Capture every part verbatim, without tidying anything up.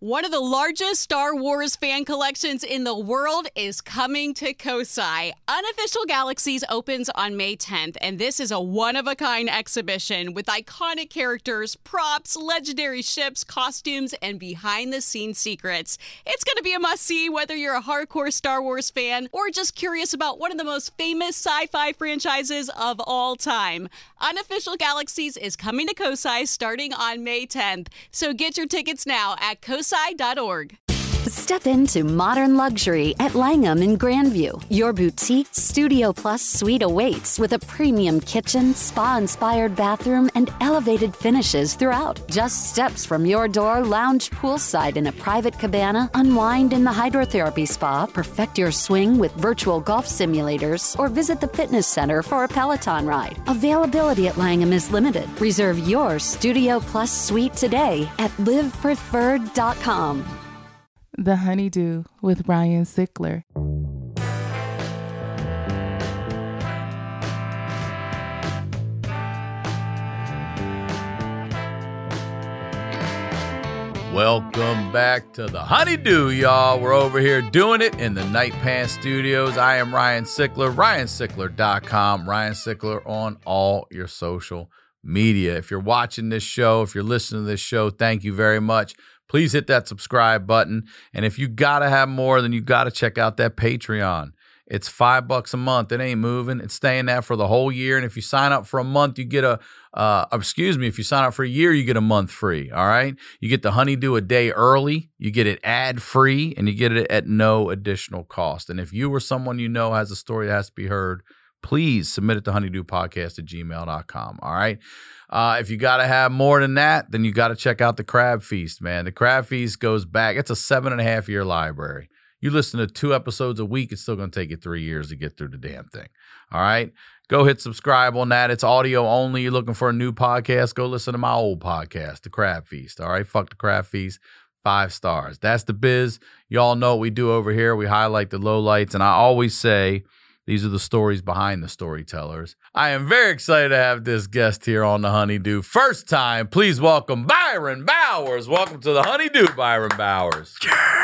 One of the largest Star Wars fan collections in the world is coming to Kosai. Unofficial Galaxies opens on May tenth, and this is a one-of-a-kind exhibition with iconic characters, props, legendary ships, costumes, and behind-the-scenes secrets. It's going to be a must-see whether you're a hardcore Star Wars fan or just curious about one of the most famous sci-fi franchises of all time. Unofficial Galaxies is coming to Kosai starting on May tenth, so get your tickets now at kosai dot org. Step into modern luxury at Langham in Grandview. Your boutique Studio Plus suite awaits with a premium kitchen, spa-inspired bathroom, and elevated finishes throughout. Just steps from your door, lounge poolside in a private cabana, unwind in the hydrotherapy spa, perfect your swing with virtual golf simulators, or visit the fitness center for a Peloton ride. Availability at Langham is limited. Reserve your Studio Plus suite today at live preferred dot com. The Honeydew with Ryan Sickler. Welcome back to the Honeydew, y'all. We're over here doing it in the Night Pants Studios. I am Ryan Sickler, ryan sickler dot com, Ryan Sickler on all your social media. If you're watching this show, if you're listening to this show, thank you very much. Please hit that subscribe button. And if you got to have more, then you got to check out that Patreon. It's five bucks a month. It ain't moving. It's staying there for the whole year. And if you sign up for a month, you get a, uh, excuse me, if you sign up for a year, you get a month free. All right. You get the Honeydew a day early. You get it ad free, and you get it at no additional cost. And if you or someone you know has a story that has to be heard, please submit it to honeydewpodcast at gmail dot com. All right. Uh, if you got to have more than that, then you got to check out the Crab Feast, man. The Crab Feast goes back. It's a seven and a half year library. You listen to two episodes a week, it's still going to take you three years to get through the damn thing. All right. Go hit subscribe on that. It's audio only. You're looking for a new podcast, go listen to my old podcast, The Crab Feast. All right. Fuck the Crab Feast. Five stars. That's the biz. Y'all know what we do over here. We highlight the lowlights. And I always say, these are the stories behind the storytellers. I am very excited to have this guest here on the Honeydew. First time, please welcome Byron Bowers. Welcome to the Honeydew, Byron Bowers.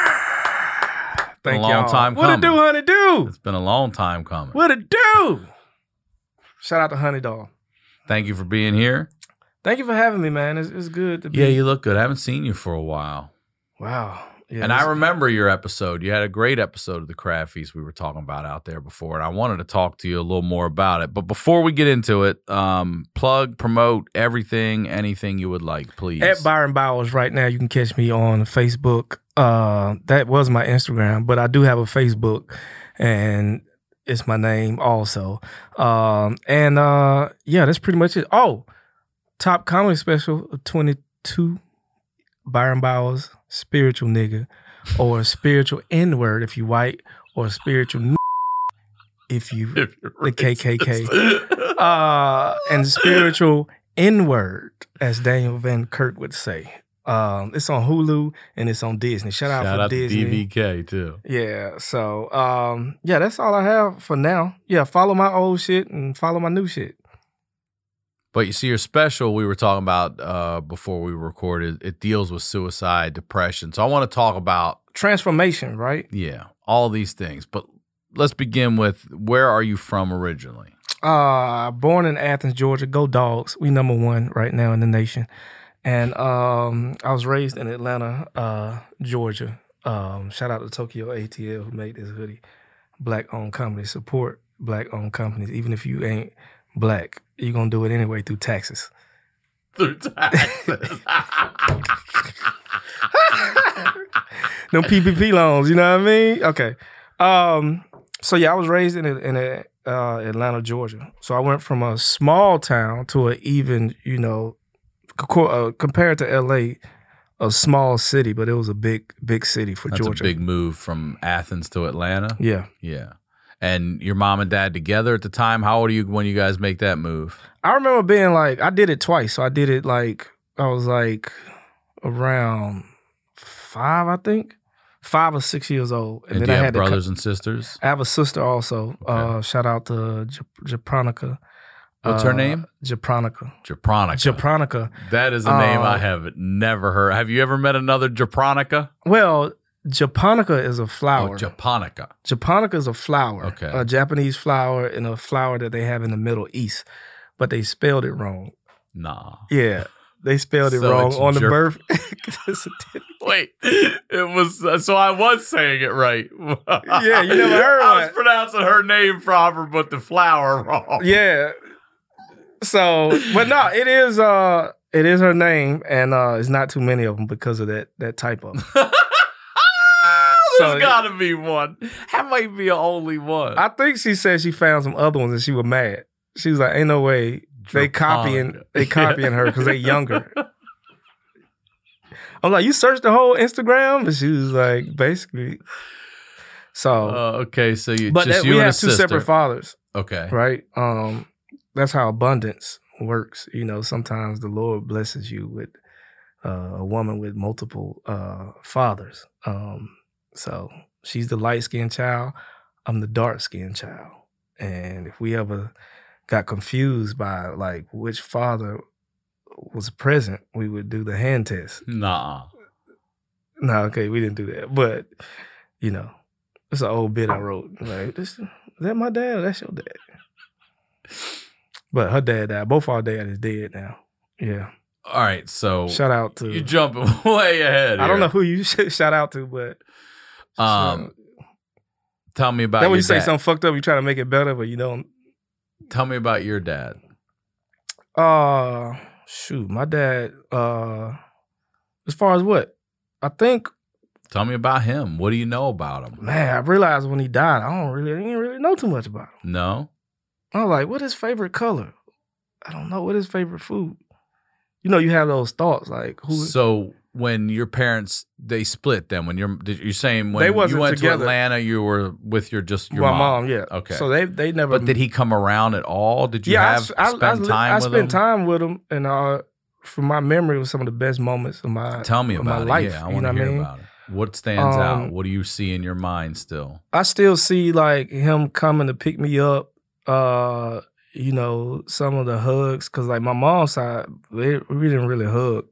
Yeah. Thank a long y'all. time what coming. What it do, Honeydew? It's been a long time coming. What it do? Shout out to Honey Dog. Thank you for being here. Thank you for having me, man. It's, it's good to be. Yeah, you look good. I haven't seen you for a while. Wow. Yeah, and I remember your episode. You had a great episode of the Crab Feast we were talking about out there before, and I wanted to talk to you a little more about it. But before we get into it, um, plug, promote everything, anything you would like, please. At Byron Bowers right now, you can catch me on Facebook. Uh, that was my Instagram, but I do have a Facebook, and it's my name also. Um, and uh, yeah, that's pretty much it. Oh, top comedy special of twenty-two, Byron Bowers. Spiritual nigga, or a spiritual N-word if you white, or a spiritual n- if you if the K K K, uh, and spiritual N-word, as Daniel Van Kirk would say. Um, it's on Hulu and it's on Disney. Shout out Shout for out Disney. to D V K too. Yeah. So um, yeah, that's all I have for now. Yeah, follow my old shit and follow my new shit. But you see, your special we were talking about uh, before we recorded, it deals with suicide, depression. So I want to talk about transformation, right? Yeah, all these things. But let's begin with, where are you from originally? Uh, born in Athens, Georgia. Go Dogs. We number one right now in the nation. And um, I was raised in Atlanta, uh, Georgia. Um, shout out to Tokyo A T L who made this hoodie. Black-owned company. Support black-owned companies, even if you ain't black. You're going to do it anyway through taxes. Through taxes. Them P P P loans, you know what I mean? Okay. Um, so, yeah, I was raised in, a, in a, uh, Atlanta, Georgia. So I went from a small town to an even, you know, co- uh, compared to L A, a small city, but it was a big, big city for That's Georgia. That's a big move from Athens to Atlanta? Yeah. Yeah. And your mom and dad together at the time? How old are you when you guys make that move? I remember being like, I did it twice. So I did it like, I was like around five, I think. Five or six years old. And, and then do you I have had brothers co- and sisters? I have a sister also. Okay. Uh, shout out to J- Japonica. What's uh, her name? Japronica. Japronica. Japronica. That is a name uh, I have never heard. Have you ever met another Japronica? Well, Japonica is a flower. Oh, Japonica. Japonica is a flower. Okay. A Japanese flower and a flower that they have in the Middle East, but they spelled it wrong. Nah. Yeah, they spelled it So wrong it's on the Jap- birth certificate. Wait, it was uh, so I was saying it right. Yeah, you never heard I was it. pronouncing her name proper, but the flower wrong. Yeah. So, but no, it is uh it is her name, and uh it's not too many of them because of that that typo. There's So- gotta be one. That might be the only one. I think she said she found some other ones and she was mad. She was like, "Ain't no way they copying Japonica. they copying her because they younger." I'm like, "You searched the whole Instagram?" But she was like, basically. So, Uh, okay, so you but just that, you we and have a two sister. separate fathers, Okay. right? Um, that's how abundance works. You know, sometimes the Lord blesses you with uh, a woman with multiple uh, fathers. Um, so she's the light skinned child. I'm the dark skinned child. And if we ever got confused by like which father was present, we would do the hand test. Nah. No, okay, we didn't do that. But, you know, it's an old bit I wrote. Like, this, is that my dad or that's your dad? But her dad died. Both our dad is dead now. Yeah. All right, so Shout out to. you jumping way ahead. I don't know here. who you should shout out to, but. Um, tell me about that when your you say dad. something fucked up, you try to make it better, but you don't. Tell me about your dad. Uh, shoot, my dad, uh, as far as what? I think, Tell me about him. What do you know about him? man, I realized when he died, I don't really, I didn't really know too much about him. No? I was like, what is his favorite color? I don't know. What is his favorite food? You know, you have those thoughts like, who? So when your parents they split, then when you're did- you're saying when They you wasn't went together. to Atlanta, you were with your just your my mom. mom. yeah. Okay. So they they never. But did he come around at all? Did you yeah, I have s- I, spend I, time I with spent him? time with him, and uh, from my memory, it was some of the best moments of my Tell me of about my it. life. Yeah, I you want know to what I hear mean? about it. What stands Um, out? What do you see in your mind still? I still see like him coming to pick me up. Uh, you know, some of the hugs, because like my mom's side, we, we didn't really hug,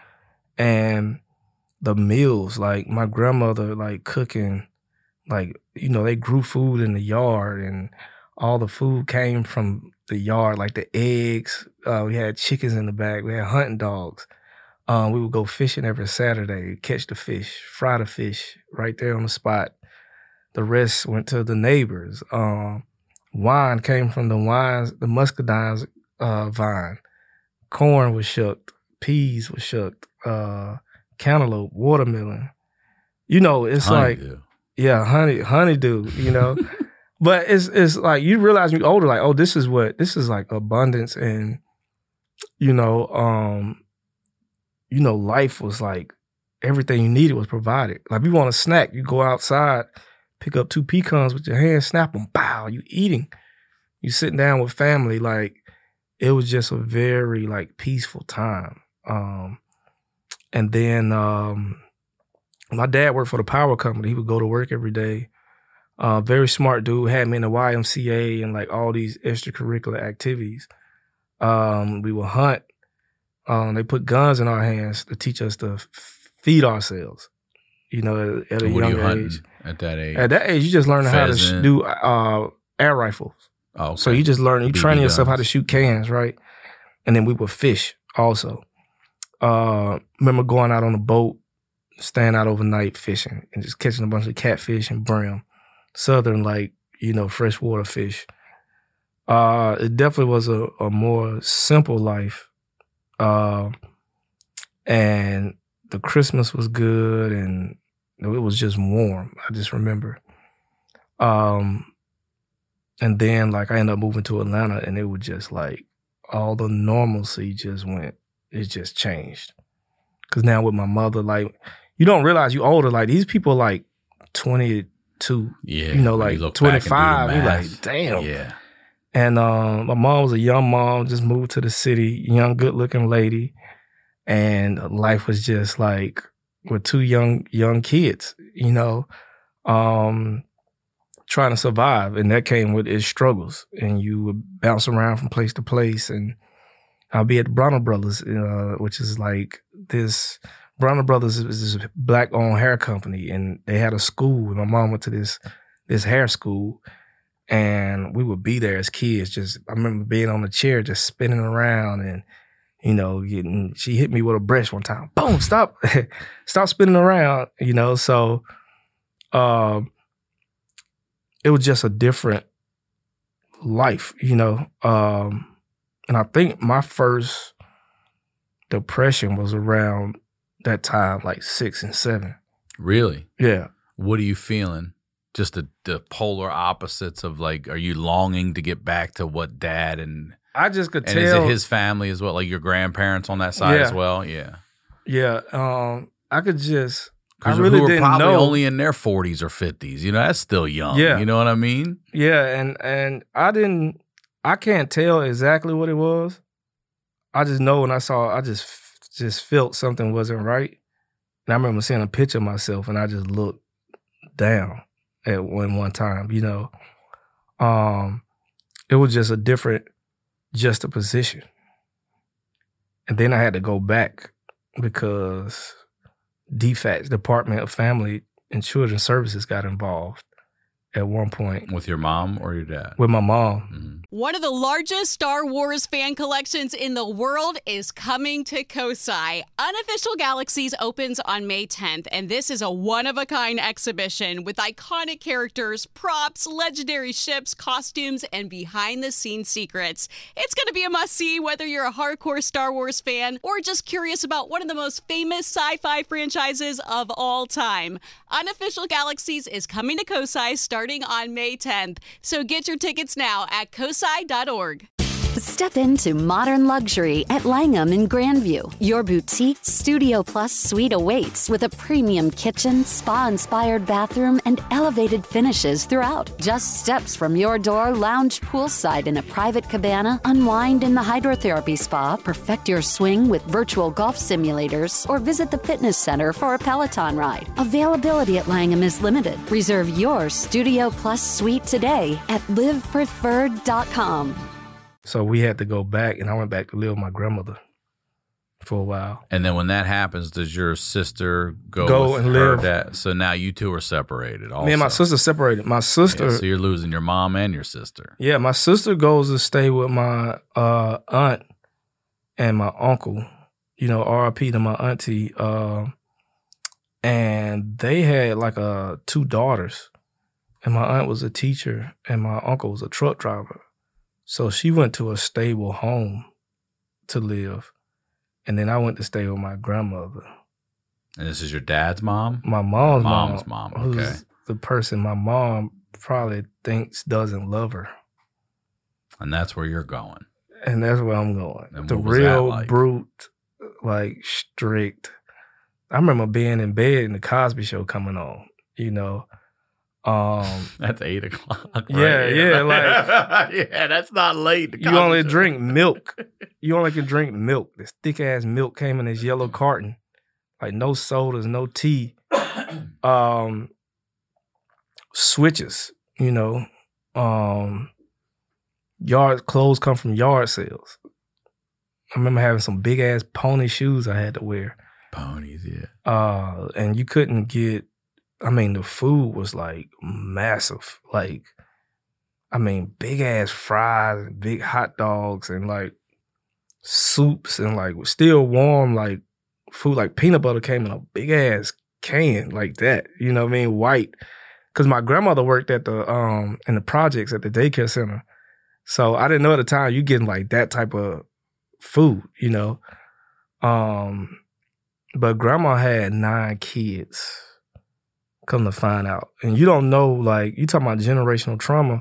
and the meals, like my grandmother, like cooking, like you know, they grew food in the yard, and all the food came from the yard, like the eggs. Uh, we had chickens in the back. We had hunting dogs. Um, we would go fishing every Saturday, catch the fish, fry the fish right there on the spot. The rest went to the neighbors. Um, wine came from the wines, the muscadines uh, vine. Corn was shucked. Peas was shucked. Uh, cantaloupe, watermelon. You know, it's like, Honeydew. yeah, honey, honeydew, you know. But it's it's like you realize when you're older, like, oh, this is what, this is like abundance and, you know, um, you know, life was like everything you needed was provided. Like, if you want a snack, you go outside, pick up two pecans with your hands, snap them, bow, you eating. You sitting down with family. Like, it was just a very, like, peaceful time. Um, and then um, my dad worked for the power company. He would go to work every day. Uh, very smart dude, had me in the Y M C A and, like, all these extracurricular activities. Um, we would hunt. Um, they put guns in our hands to teach us to f- feed ourselves, you know, at, at a And what are you younger hunting age. at that age? At that age, you just learn how to sh- Pheasant. do uh, air rifles. oh, okay. So you just learn, you B B train yourself how to guns. shoot cans, right? And then we would fish also. Uh, remember going out on a boat, staying out overnight fishing and just catching a bunch of catfish and brim. Southern, like, you know, freshwater fish. Uh, it definitely was a, a more simple life. Uh, and the Christmas was good and it was just warm. I just remember. Um, and then like I ended up moving to Atlanta and it was just like all the normalcy just went, it just changed. Cause now with my mother, like you don't realize you older, like these people like twenty-two, Yeah. you know, when like look back and do the twenty-five. You're math. like, damn. Yeah. And um, my mom was a young mom, just moved to the city, young, good-looking lady, and life was just like with two young young kids, you know. Um, trying to survive, and that came with its struggles. And you would bounce around from place to place, and I'll be at the Bronner Brothers, uh, which is like this. Bronner Brothers is this black-owned hair company, and they had a school. And my mom went to this this hair school, and we would be there as kids. Just I remember being on the chair, just spinning around, and you know, getting. She hit me with a brush one time. Boom! Stop! Stop spinning around. You know, so um, it was just a different life. You know, um, and I think my first depression was around that time, like six and seven. Really? Yeah. What are you feeling? Just the, the polar opposites of like, are you longing to get back to what dad and I just could and tell. is it his family as well? Like your grandparents on that side Yeah. as well? Yeah. Yeah. Um, I could just, I Because really who are didn't probably know. only in their forties or fifties. You know, that's still young. Yeah. You know what I mean? Yeah. And, and I didn't, I can't tell exactly what it was. I just know when I saw, I just, just felt something wasn't right. And I remember seeing a picture of myself, and I just looked down at one one time, you know. Um, it was just a different juxtaposition. And then I had to go back because D FACS, Department of Family and Children Services, got involved at one point. With your mom or your dad? With my mom. Mm-hmm. One of the largest Star Wars fan collections in the world is coming to COSI. Unofficial Galaxies opens on May tenth, and this is a one-of-a-kind exhibition with iconic characters, props, legendary ships, costumes, and behind-the-scenes secrets. It's going to be a must-see whether you're a hardcore Star Wars fan or just curious about one of the most famous sci-fi franchises of all time. Unofficial Galaxies is coming to COSI starting on May tenth, so get your tickets now at cosi dot org. Step into modern luxury at Langham in Grandview. Your boutique Studio Plus suite awaits with a premium kitchen, spa-inspired bathroom, and elevated finishes throughout. Just steps from your door, lounge poolside in a private cabana, unwind in the hydrotherapy spa, perfect your swing with virtual golf simulators, or visit the fitness center for a Peloton ride. Availability at Langham is limited. Reserve your Studio Plus suite today at live preferred dot com. So we had to go back, and I went back to live with my grandmother for a while. And then when that happens, does your sister go, Go with and her live. dad? So now you two are separated also. Me and my sister separated. My sister, Yeah, yeah, so you're losing your mom and your sister. my sister goes to stay with my uh, aunt and my uncle. You know, R I P to my auntie. Uh, and they had like uh, two daughters. And my aunt was a teacher, and my uncle was a truck driver. So she went to a stable home to live. And then I went to stay with my grandmother. And this is your dad's mom? My mom's, Mom's mom. mom, okay. Who's the person my mom probably thinks doesn't love her. And that's where you're going. And that's where I'm going. And The what was that real like? brute, like strict. I remember being in bed and the Cosby Show coming on, you know. Um, That's eight o'clock. Right? Yeah, yeah, like- yeah, that's not late. The you only Cosby Show. drink milk. You only can drink milk. This thick ass milk came in this yellow carton. Like no sodas, no tea. Um, switches, you know. Um, yard clothes come from yard sales. I remember having some big ass pony shoes I had to wear. Ponies, yeah. Uh, and you couldn't get, I mean, the food was like massive. Like, I mean, big ass fries, and big hot dogs, and like soups, and like still warm, like food, like peanut butter came in a big ass can like that. You know what I mean? White. Cause my grandmother worked at the um in the projects at the daycare center. So I didn't know at the time you getting like that type of food, you know. Um but grandma had nine kids. Come to find out. And you don't know, like, you talking about generational trauma.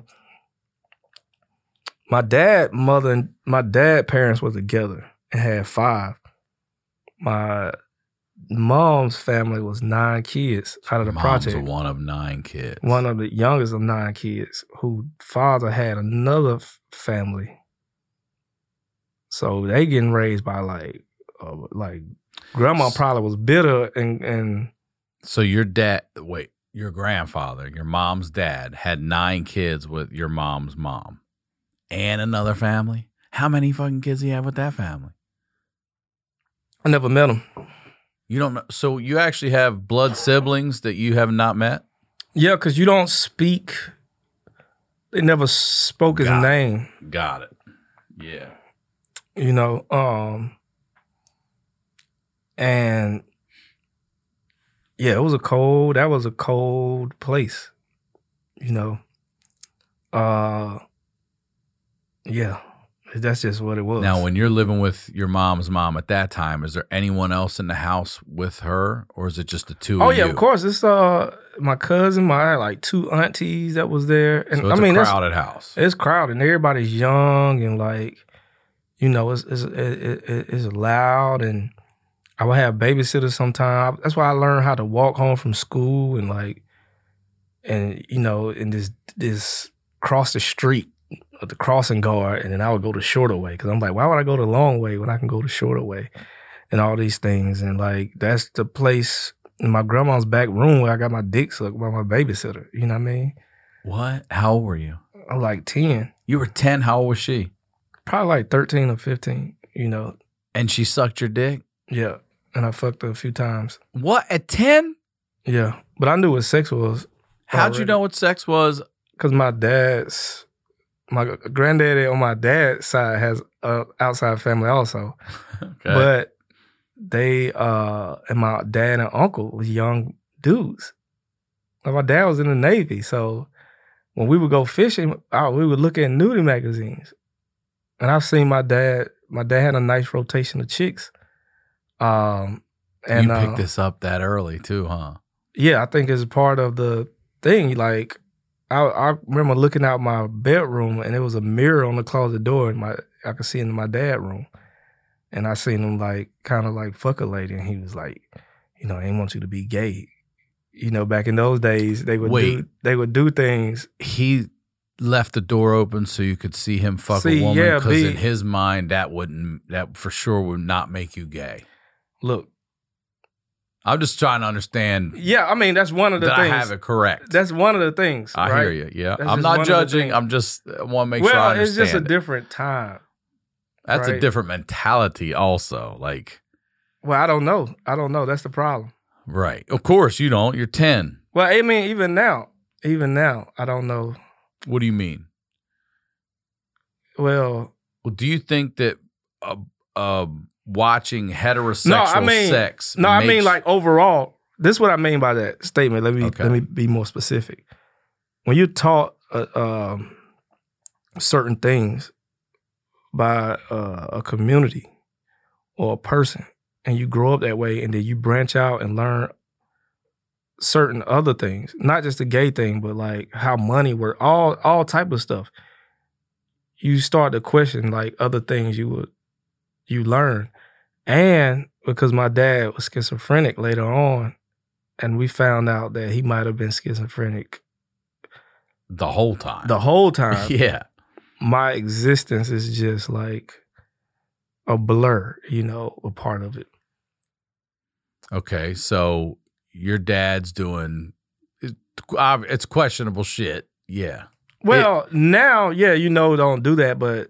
My dad, mother, and my dad parents were together and had five. My mom's family was nine kids out of the Mom's project. one of nine kids. One of the youngest of nine kids, whose father had another f- family. So they getting raised by like, uh, like grandma probably was bitter and and So your dad, wait, your grandfather, your mom's dad, had nine kids with your mom's mom and another family. How many fucking kids do you have with that family? I never met them. You don't know. So you actually have blood siblings that you have not met? Yeah, because you don't speak. They never spoke his Got it. name. Got it. Yeah. You know, um, and yeah, it was a cold, that was a cold place, you know. Uh, yeah, that's just what it was. Now, when you're living with your mom's mom at that time, is there anyone else in the house with her, or is it just the two oh of yeah, you? of course. It's uh my cousin, my like two aunties that was there, and So it's I mean a it's crowded house. It's crowded, and everybody's young and like, you know, it's it's it, it, it's loud, and I would have babysitters sometimes. That's why I learned how to walk home from school and like, and you know, in this this cross the street, the crossing guard, and then I would go the shorter way because I'm like, why would I go the long way when I can go the shorter way, and all these things, and like that's the place in my grandma's back room where I got my dick sucked by my babysitter. You know what I mean? What? How old were you? I'm like ten, You were ten. How old was she? probably like thirteen or fifteen. You know, And she sucked your dick? yeah, and I fucked her a few times. What? At ten? Yeah, but I knew what sex was. How'd you already. know what sex was? Because my dad's, my granddaddy on my dad's side has a outside family also. Okay. But they, uh, and my dad and uncle was young dudes. Like my dad was in the Navy. So when we would go fishing, uh, we would look at nudie magazines. And I've seen my dad, my dad had a nice rotation of chicks. Um, and you picked uh, this up that early too, huh? yeah, I think it's part of the thing. Like, I, I remember looking out my bedroom and there was a mirror on the closet door, and my I could see into my dad's room, and I seen him like kind of like fuck a lady, and he was like, you know, I ain't want you to be gay. You know, back in those days, they would Wait. do they would do things. He left the door open so you could see him fuck See, a woman yeah, because be- in his mind that wouldn't that for sure would not make you gay. Look, I'm just trying to understand yeah, I mean that's one of the that things. I have it correct. That's one of the things. I right? hear you. Yeah, That's I'm just not one of the judging. things. I'm just I want to make well, sure I it's understand. just a it. different time. That's a right? different mentality, also. Like, Well, I don't know. I don't know. That's the problem. right? Of course you don't. You're ten. Well, I mean, even now, even now, I don't know. What do you mean? Well, Well, do you think that uh, uh, watching heterosexual no, I mean, sex? no, I mean makes- like overall. This is what I mean by that statement. Let me Okay. let me be more specific. When you're taught uh, um, certain things by uh, a community or a person, and you grow up that way, and then you branch out and learn certain other things, not just the gay thing, but like how money works, all all type of stuff. You start to question like other things you would you learn, and because my dad was schizophrenic later on, and we found out that he might have been schizophrenic the whole time. the whole time. yeah. My existence is just like a blur, you know, a part of it. Okay, so your dad's doing it- it's questionable shit. Yeah. Well, now, yeah, you know, don't do that, but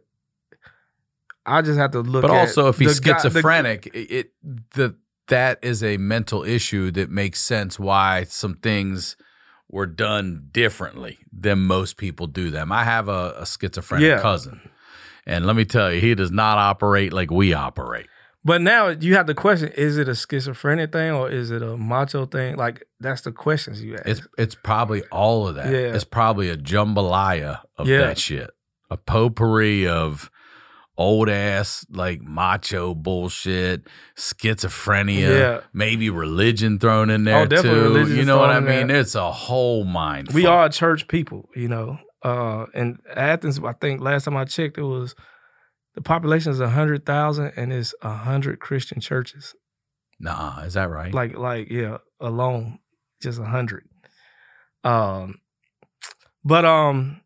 I just have to look But at also, if he's the guy- the- schizophrenic, it, it the that is a mental issue that makes sense why some things were done differently than most people do them. I have a, a schizophrenic Yeah. cousin, and let me tell you, he does not operate like we operate. But now you have the question: is it a schizophrenic thing or is it a macho thing? Like that's the questions you ask. It's it's probably all of that. Yeah. It's probably a jambalaya of Yeah. that shit, a potpourri of old ass like macho bullshit, schizophrenia, Yeah. maybe religion thrown in there Oh, definitely too. religion's You know what thrown I in mean? there. It's a whole mind. we fuck. are church people, you know. Uh, in Athens, I think last time I checked, it was the population is a hundred thousand, and it's a hundred Christian churches. Nah, is that right? Like, like yeah, alone, just a hundred. Um, but um,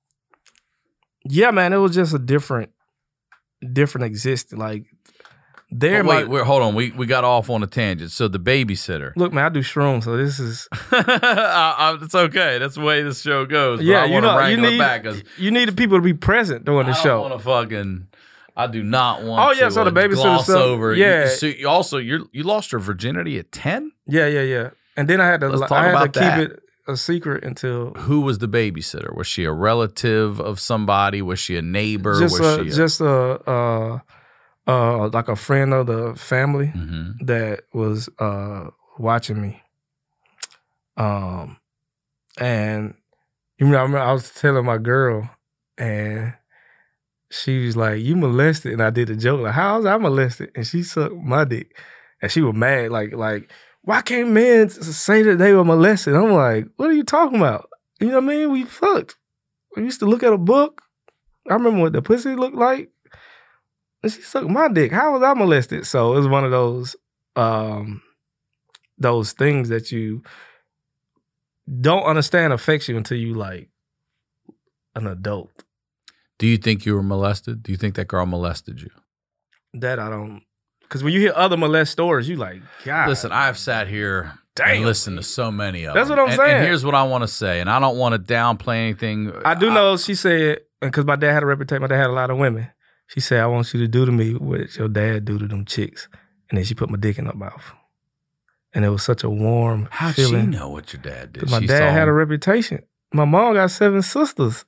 yeah, man, it was just a different, different existence. Like There, But wait, my, wait, hold on. We we got off on a tangent. So the babysitter. look, man, I do shrooms, so this is I, I, it's okay. That's the way this show goes. But yeah. I You want to know, you wrangle it need back because you need the people to be present during the I show. don't want to fucking. I do not want. Oh, yeah, to, so the uh, babysitter gloss stuff- over. yeah. You, so you also you you lost your virginity at ten. Yeah, yeah, yeah. And then I had to Let's I talk had about to that. keep it a secret until Who was the babysitter? Was she a relative of somebody? Was she a neighbor? just was a, she a, just a uh uh like a friend of the family Mhm. that was uh watching me. Um, and you know, I remember I was telling my girl, and she was like, "You molested," and I did the joke like, "How was I molested?" And she sucked my dick, and she was mad, like, like, why can't men say that they were molested? I'm like, what are you talking about? You know what I mean? We fucked. We used to look at a book. I remember what the pussy looked like. And she sucked my dick. How was I molested? So it was one of those um, those things that you don't understand affects you until you like an adult. Do you think you were molested? Do you think that girl molested you? That I don't. Because when you hear other molest stories, you like, God. Listen, I've sat here Damn. and listened to so many of That's them. what I'm And- saying. And here's what I want to say, and I don't want to downplay anything. I do know she said, because my dad had a reputation, my dad had a lot of women. She said, I want you to do to me what your dad do to them chicks. And then she put my dick in her mouth. And it was such a warm How'd feeling. she know what your dad did? 'Cause my She dad saw had a him. reputation. My mom got seven sisters.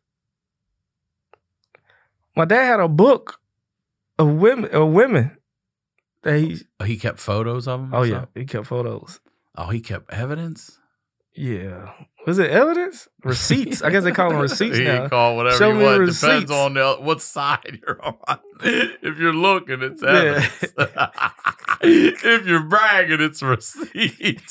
My dad had a book of women of women that he Oh, he kept photos of him? oh or yeah, something? he kept photos. Oh, he kept evidence? Yeah. Was it evidence? Receipts. I guess they call them receipts You now. can call whatever Show you me want. receipts. Depends on the, what side you're on. If you're looking, it's Yeah. evidence. If you're bragging, it's receipts.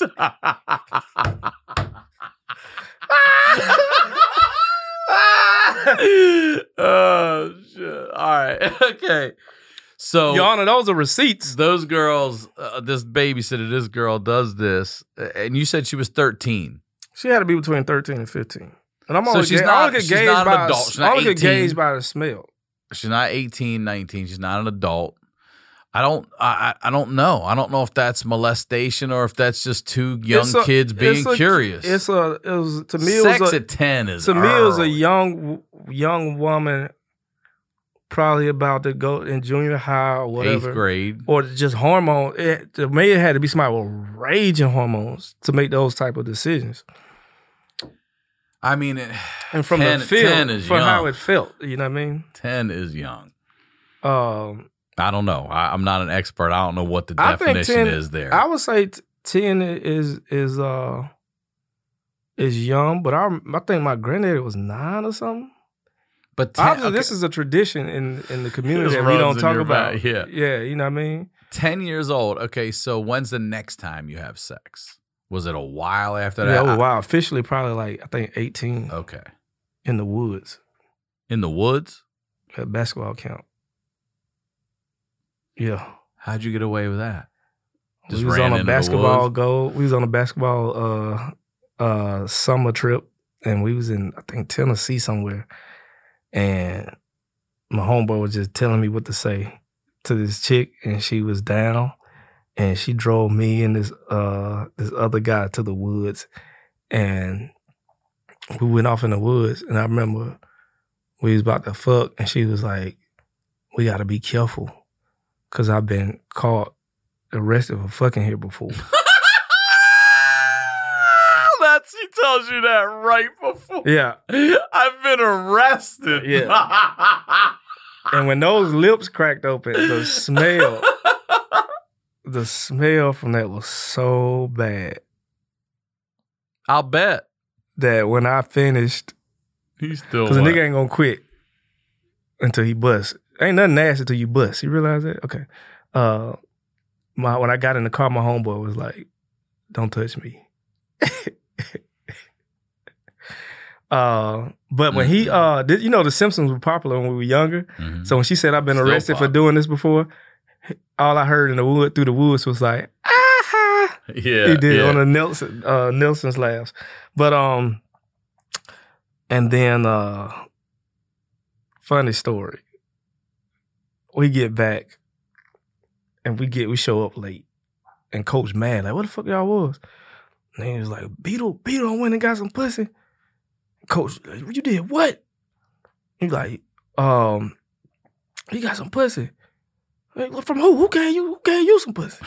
Oh, shit. All right. Okay. So, Your Honor, those are receipts. those girls, uh, this babysitter, this girl does this, uh, and you said she was thirteen. She had to be between thirteen and fifteen. And I'm So only she's ga- not- I only get she's gauged not an by adult. She's I not only get eighteen. gauged by the smell. She's not eighteen, nineteen. She's not an adult. I don't. I. I I don't know. I don't know if that's molestation or if that's just two young It's a- kids being it's a- curious. It's a it was to me Sex it was a, at ten is to me it was a early. young young woman probably about to go in junior high or whatever. eighth grade. Or just hormone. It, to me, it had to be somebody with raging hormones to make those type of decisions. I mean, it, And from ten, the feel, ten is from young. how it felt, you know what I mean? ten is young. Um, I don't know. I, I'm not an expert. I don't know what the I think definition ten is there. I would say t- ten is is uh is young, but I I think my granddaddy was nine or something. but ten, Obviously, okay, this is a tradition in in the community This that we runs don't in talk your about. back, yeah. yeah, you know what I mean. ten years old. Okay, so when's the next time you have sex? Was it a while after Yeah, that? oh, wow. Officially, probably like I think eighteen Okay. in the woods In the woods? at basketball camp. Yeah. How'd you get away with that? Just we was ran on a into the basketball woods? go. We was on a basketball uh uh summer trip, and we was in I think Tennessee somewhere, and my homeboy was just telling me what to say to this chick, and she was down, and she drove me and this uh this other guy to the woods, and we went off in the woods, and I remember we was about to fuck, and she was like, "We got to be careful, cause I've been caught." Arrested for fucking here before. That's he tells you that right before. Yeah. I've been arrested. Yeah. And when those lips cracked open, the smell, the smell from that was so bad I'll bet. that when I finished, He's still because a what? nigga ain't gonna quit until he busts. Ain't nothing nasty until you bust. You realize that? Okay. Uh, my when I got in the car, my homeboy was like, "Don't touch me." uh, but when he, uh, did, you know, The Simpsons were popular when we were younger. Mhm. So when she said, "I've been Still arrested for popular. doing this before," all I heard in the wood through the woods was like, "Ah!" yeah, He did yeah. on the Nelson uh, Nelson's laughs. But um, and then uh, funny story. We get back, and we get we show up late, and coach mad like, what the fuck y'all was? And he was like, Beetle, Beetle went and got some pussy. Coach, you did what? He like, um, he got some pussy. Like, from who? Who gave you? Who gave you some pussy?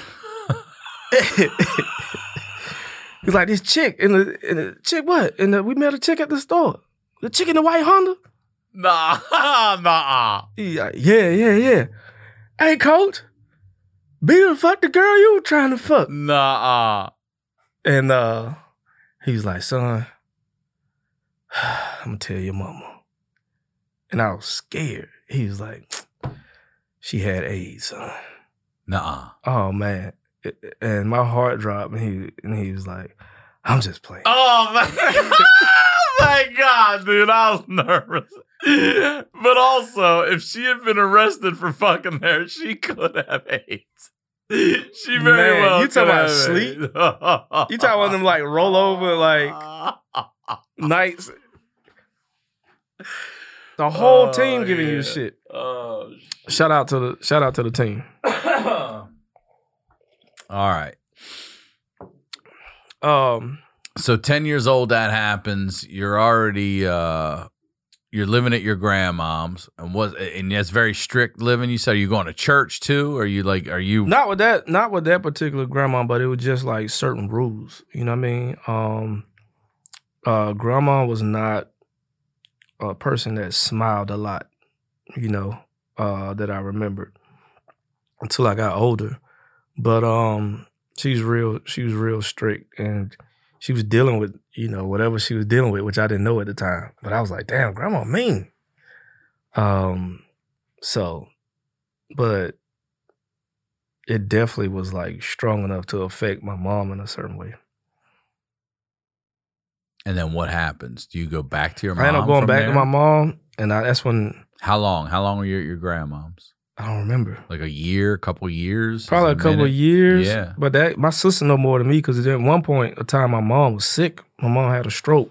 He's like, this chick in the, in the chick what? And we met a chick at the store. The chick in the white Honda. Nah, nah. He like, yeah, yeah, yeah. Hey, coach, Beetle fuck the girl you were trying to fuck. Nah. And uh, he was like, son, I'm gonna tell your mama. And I was scared. He was like, she had AIDS, son. Nah. Oh man. And my heart dropped, and he and he was like, I'm just playing. Oh my, oh my God, dude, I was nervous. But also, if she had been arrested for fucking there, she could have AIDS. She very Man, well you talking could about have sleep? AIDS. You talking about them like roll over like nights? The whole Oh, team giving yeah. you shit. Oh, shit. Shout out to the shout out to the team. All right. Um, So ten years old, that happens. You're already uh, you're living at your grandmom's, and was and that's very strict living. You said, are you going to church too? Or are you like, are you not with that, not with that particular grandma, but it was just like certain rules. You know what I mean? Um, uh, grandma was not a person that smiled a lot. You know, uh, that I remembered until I got older. But um, she's real. She was real strict, and she was dealing with, you know, whatever she was dealing with, which I didn't know at the time. But I was like, damn, grandma mean. Um, so, but it definitely was like strong enough to affect my mom in a certain way. And then what happens? Do you go back to your mom? I ended up going from back there? to my mom, and I, that's when How long? How long were you at your grandmom's? I don't remember. Like a year, a couple years? Probably a couple minute? of years. Yeah. But that my sister know more than me because at one point of time my mom was sick. My mom had a stroke.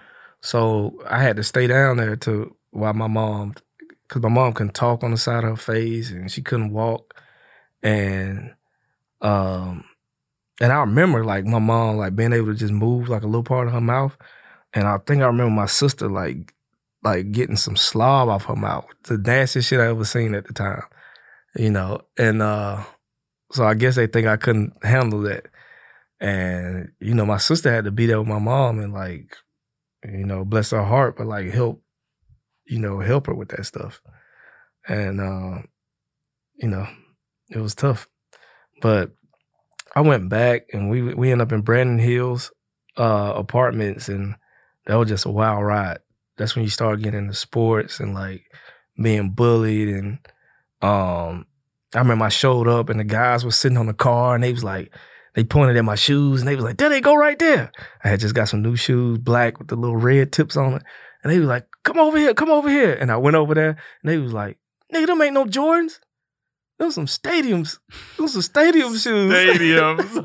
So I had to stay down there to while my mom, because my mom couldn't talk on the side of her face and she couldn't walk. And um, and I remember like my mom like being able to just move like a little part of her mouth. And I think I remember my sister like like getting some slob off her mouth. The nastiest shit I ever seen at the time. You know, and uh, so I guess they think I couldn't handle that. And, you know, my sister had to be there with my mom and like, you know, bless her heart, but like help, you know, help her with that stuff. And, uh, you know, it was tough. But I went back and we we ended up in Brandon Hills uh, apartments, and that was just a wild ride. That's when you start getting into sports and like being bullied. And um, I remember I showed up and the guys were sitting on the car and they was like, they pointed at my shoes and they was like, there they go right there. I had just got some new shoes, black with the little red tips on it. And they was like, come over here, come over here. And I went over there and they was like, nigga, them ain't no Jordans. Those some stadiums. Those some stadium shoes. Stadiums.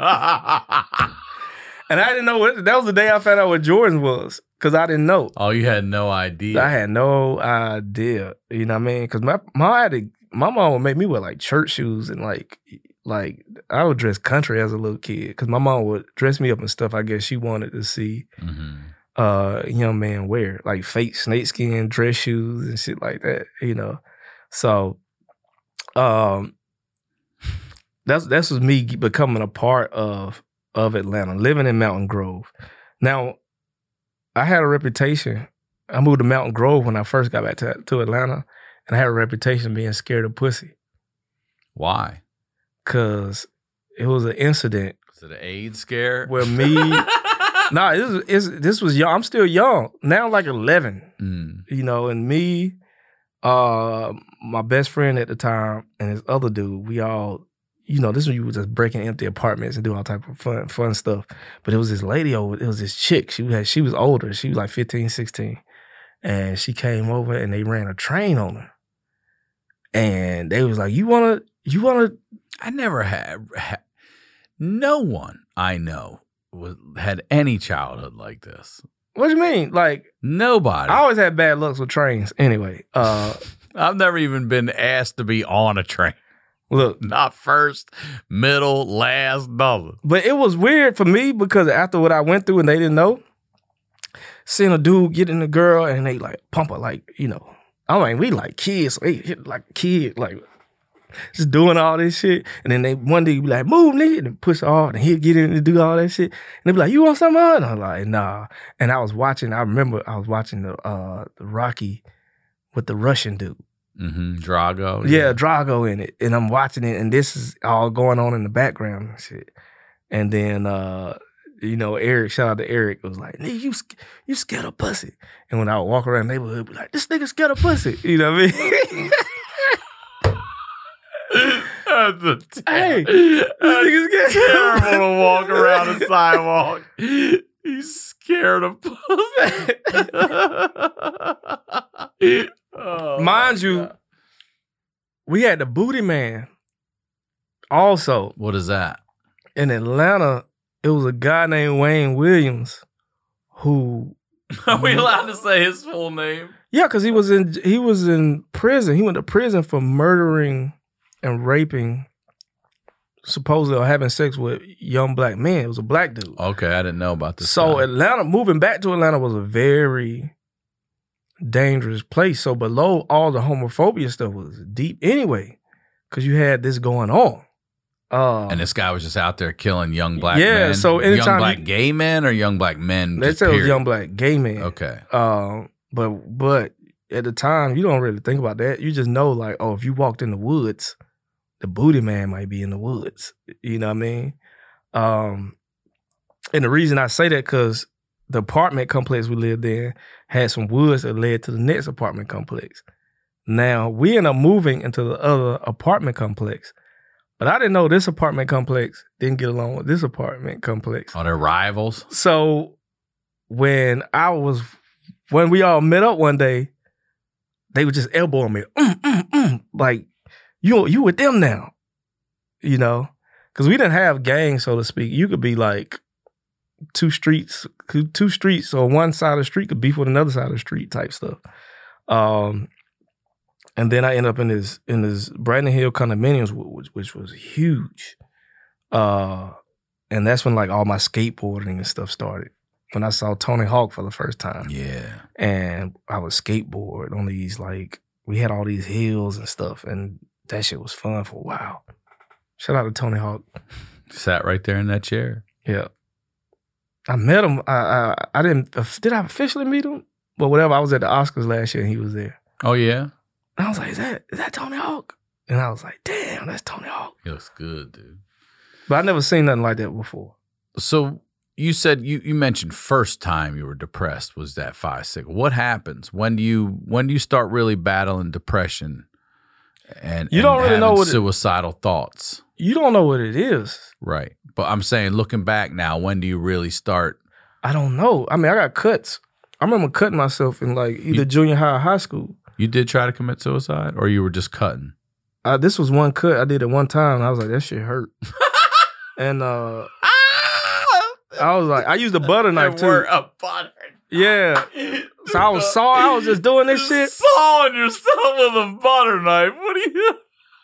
And I didn't know what, that was the day I found out what Jordans was. Cause I didn't know. Oh, you had no idea. I had no idea. You know what I mean? Cause my my had to, my mom would make me wear like church shoes and like like I would dress country as a little kid. Cause my mom would dress me up and stuff I guess she wanted to see mm-hmm. uh, a young man wear. Like fake snakeskin dress shoes and shit like that, you know. So um that's that's was me becoming a part of of Atlanta, living in Mountain Grove. Now, I had a reputation. I moved to Mountain Grove when I first got back to, to Atlanta, and I had a reputation of being scared of pussy. Why? Because it was an incident. Was it an AIDS scare? Where me... nah, this was, it's, this was young. I'm still young. Now I'm like eleven. Mm. You know, and me, uh, my best friend at the time, and this other dude, we all... You know, this is when you were just breaking empty apartments and do all type of fun fun stuff. But it was this lady over, it was this chick. She was, she was older. She was like fifteen, sixteen. And she came over and they ran a train on her. And they was like, you want to, you want to. I never had, had, no one I know was, had any childhood like this. What do you mean? Like. Nobody. I always had bad lucks with trains anyway. Uh, I've never even been asked to be on a train. Look, not first, middle, last, nothing. But it was weird for me because after what I went through and they didn't know, seeing a dude get in a girl and they like pump her like, you know, I mean, we like kids, so they hit like a kid, like just doing all this shit. And then they one day be like, move, nigga, and push her hard, and he'll get in and do all that shit. And they be like, you want something on? And I'm like, nah. And I was watching, I remember I was watching the uh, the Rocky with the Russian dude. Mm-hmm. Drago. Yeah, Drago in it. And I'm watching it, and this is all going on in the background and shit. And then, uh, you know, Eric, shout out to Eric, was like, nigga, you, you scared of pussy. And when I would walk around the neighborhood, be like, this nigga scared of pussy. You know what I mean? That's a Hey, ter- this nigga's terrible to walk around the sidewalk. He's scared of pussy. Oh, Mind you, God. we had the Booty Man. Also, What is that? in Atlanta, it was a guy named Wayne Williams who, Are we allowed to say his full name? yeah, because he was in he was in prison. He went to prison for murdering and raping, supposedly, or having sex with young black men. It was a black dude. Okay, I didn't know about this. So guy. Atlanta, moving back to Atlanta was a very dangerous place. So below all the homophobia stuff was deep anyway, because you had this going on. Um, and this guy was just out there killing young black Yeah, men. so anytime young black you- gay men or young black men. they just said it was period? young black gay men. Okay. Um, but but at the time, you don't really think about that. You just know, like, oh, if you walked in the woods, the Booty Man might be in the woods. You know what I mean? Um, and the reason I say that because the apartment complex we lived in had some woods that led to the next apartment complex. Now, we end up moving into the other apartment complex, but I didn't know this apartment complex didn't get along with this apartment complex. Are they rivals? So when I was, when we all met up one day, they would just elbowing me, mm, mm, mm, like, you you with them now, you know? Because we didn't have gangs, so to speak. You could be like two streets, two streets, or one side of the street could beef with another side of the street type stuff. Um, and then I end up in this in this Brandon Hill condominiums, which, which was huge. Uh, and that's when like all my skateboarding and stuff started. When I saw Tony Hawk for the first time. Yeah. And I would skateboard on these, like, we had all these hills and stuff, and that shit was fun for a while. Shout out to Tony Hawk. Sat right there in that chair. Yeah. I met him. I, I I didn't, did I officially meet him? But whatever, I was at the Oscars last year and he was there. Oh, yeah? And I was like, is that, is that Tony Hawk? And I was like, damn, that's Tony Hawk. He looks good, dude. But I never seen nothing like that before. So you said you, you mentioned first time you were depressed was that five six. What happens when do you when do you start really battling depression and You and don't really know having what it- suicidal thoughts? You don't know what it is. Right, but I'm saying looking back now, when do you really start? I don't know. I mean, I got cuts. I remember cutting myself in like either You- junior high or high school. You did try to commit suicide, or you were just cutting? Uh, this was one cut I did it one time, and I was like, that shit hurt. and uh, I was like, I used a butter knife too. a butter. Yeah. So I was saw, I was just doing this shit. Sawing yourself with a butter knife. What are you?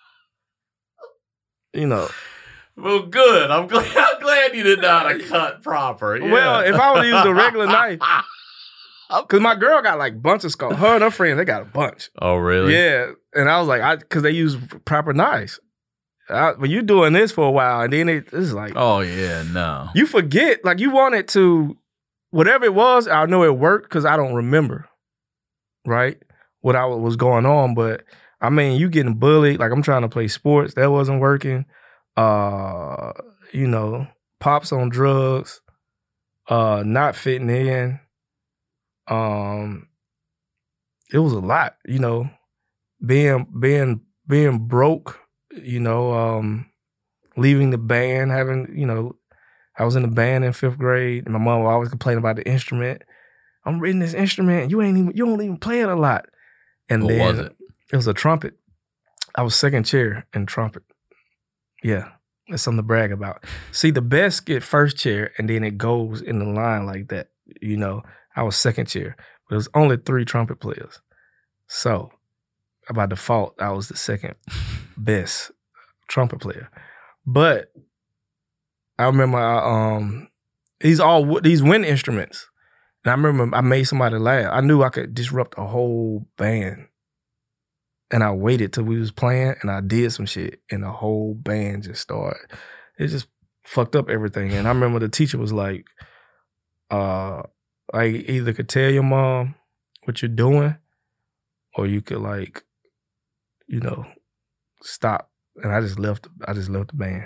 You know. Well, good. I'm glad. I'm glad you didn't know how to cut proper. Yeah. Well, if I would have used a regular knife, because my girl got like a bunch of scars. Her and her friends, they got a bunch. Oh, really? Yeah. And I was like, I because they use proper knives. I, when you doing this for a while, and then it, it's like, Oh, yeah. No. you forget, like you wanted to, whatever it was, I know it worked because I don't remember, right, what I was going on. But I mean, you getting bullied, like I'm trying to play sports, that wasn't working. Uh, you know, pops on drugs, uh, not fitting in. Um, it was a lot, you know, being being being broke. You know, um, leaving the band, having, you know, I was in the band in fifth grade, and my mom would always complain about the instrument. I'm reading this instrument, you ain't even, you don't even play it a lot. And What then was it? It was a trumpet. I was second chair in trumpet. Yeah, that's something to brag about. See, the best get first chair, and then it goes in the line like that. You know, I was second chair, but it was only three trumpet players. So, by default, I was the second best trumpet player. But I remember I, um, these all these wind instruments. And I remember I made somebody laugh. I knew I could disrupt a whole band. And I waited till we was playing and I did some shit and the whole band just started. It just fucked up everything. And I remember the teacher was like, uh, I either could tell your mom what you're doing or you could like, you know, stop. And I just left I just left the band.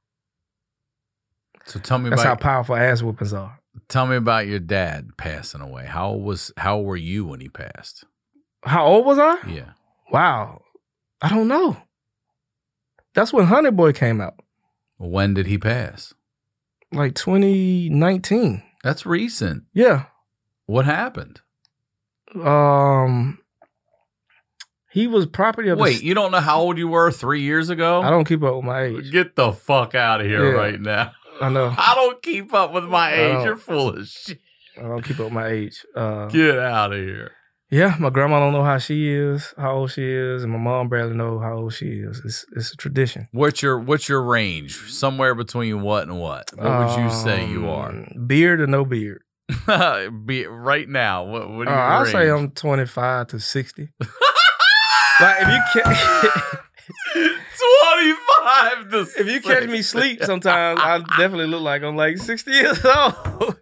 So tell me That's about how powerful ass whoopings are. Tell me about your dad passing away. How was how were you when he passed? How old was I? Yeah. Wow. I don't know. That's when Honey Boy came out. When did he pass? Like twenty nineteen. That's recent. Yeah. What happened? Um, he was property of. Wait, the, you don't know how old you were three years ago? I don't keep up with my age. Get the fuck out of here Yeah. right now. I know. I don't keep up with my age. don't. You're full of shit. I don't keep up with my age. Uh, Get out of here. yeah, my grandma don't know how she is, how old she is, and my mom barely know how old she is. It's it's a tradition. What's your what's your range? Somewhere between what and what? What would you say you are? Um, Beard or no beard? Be right now. What what Uh, are you? I'll say I'm twenty-five to sixty. Like if you can't. twenty-five to If you catch me sleep sometimes, I definitely look like I'm like sixty years old.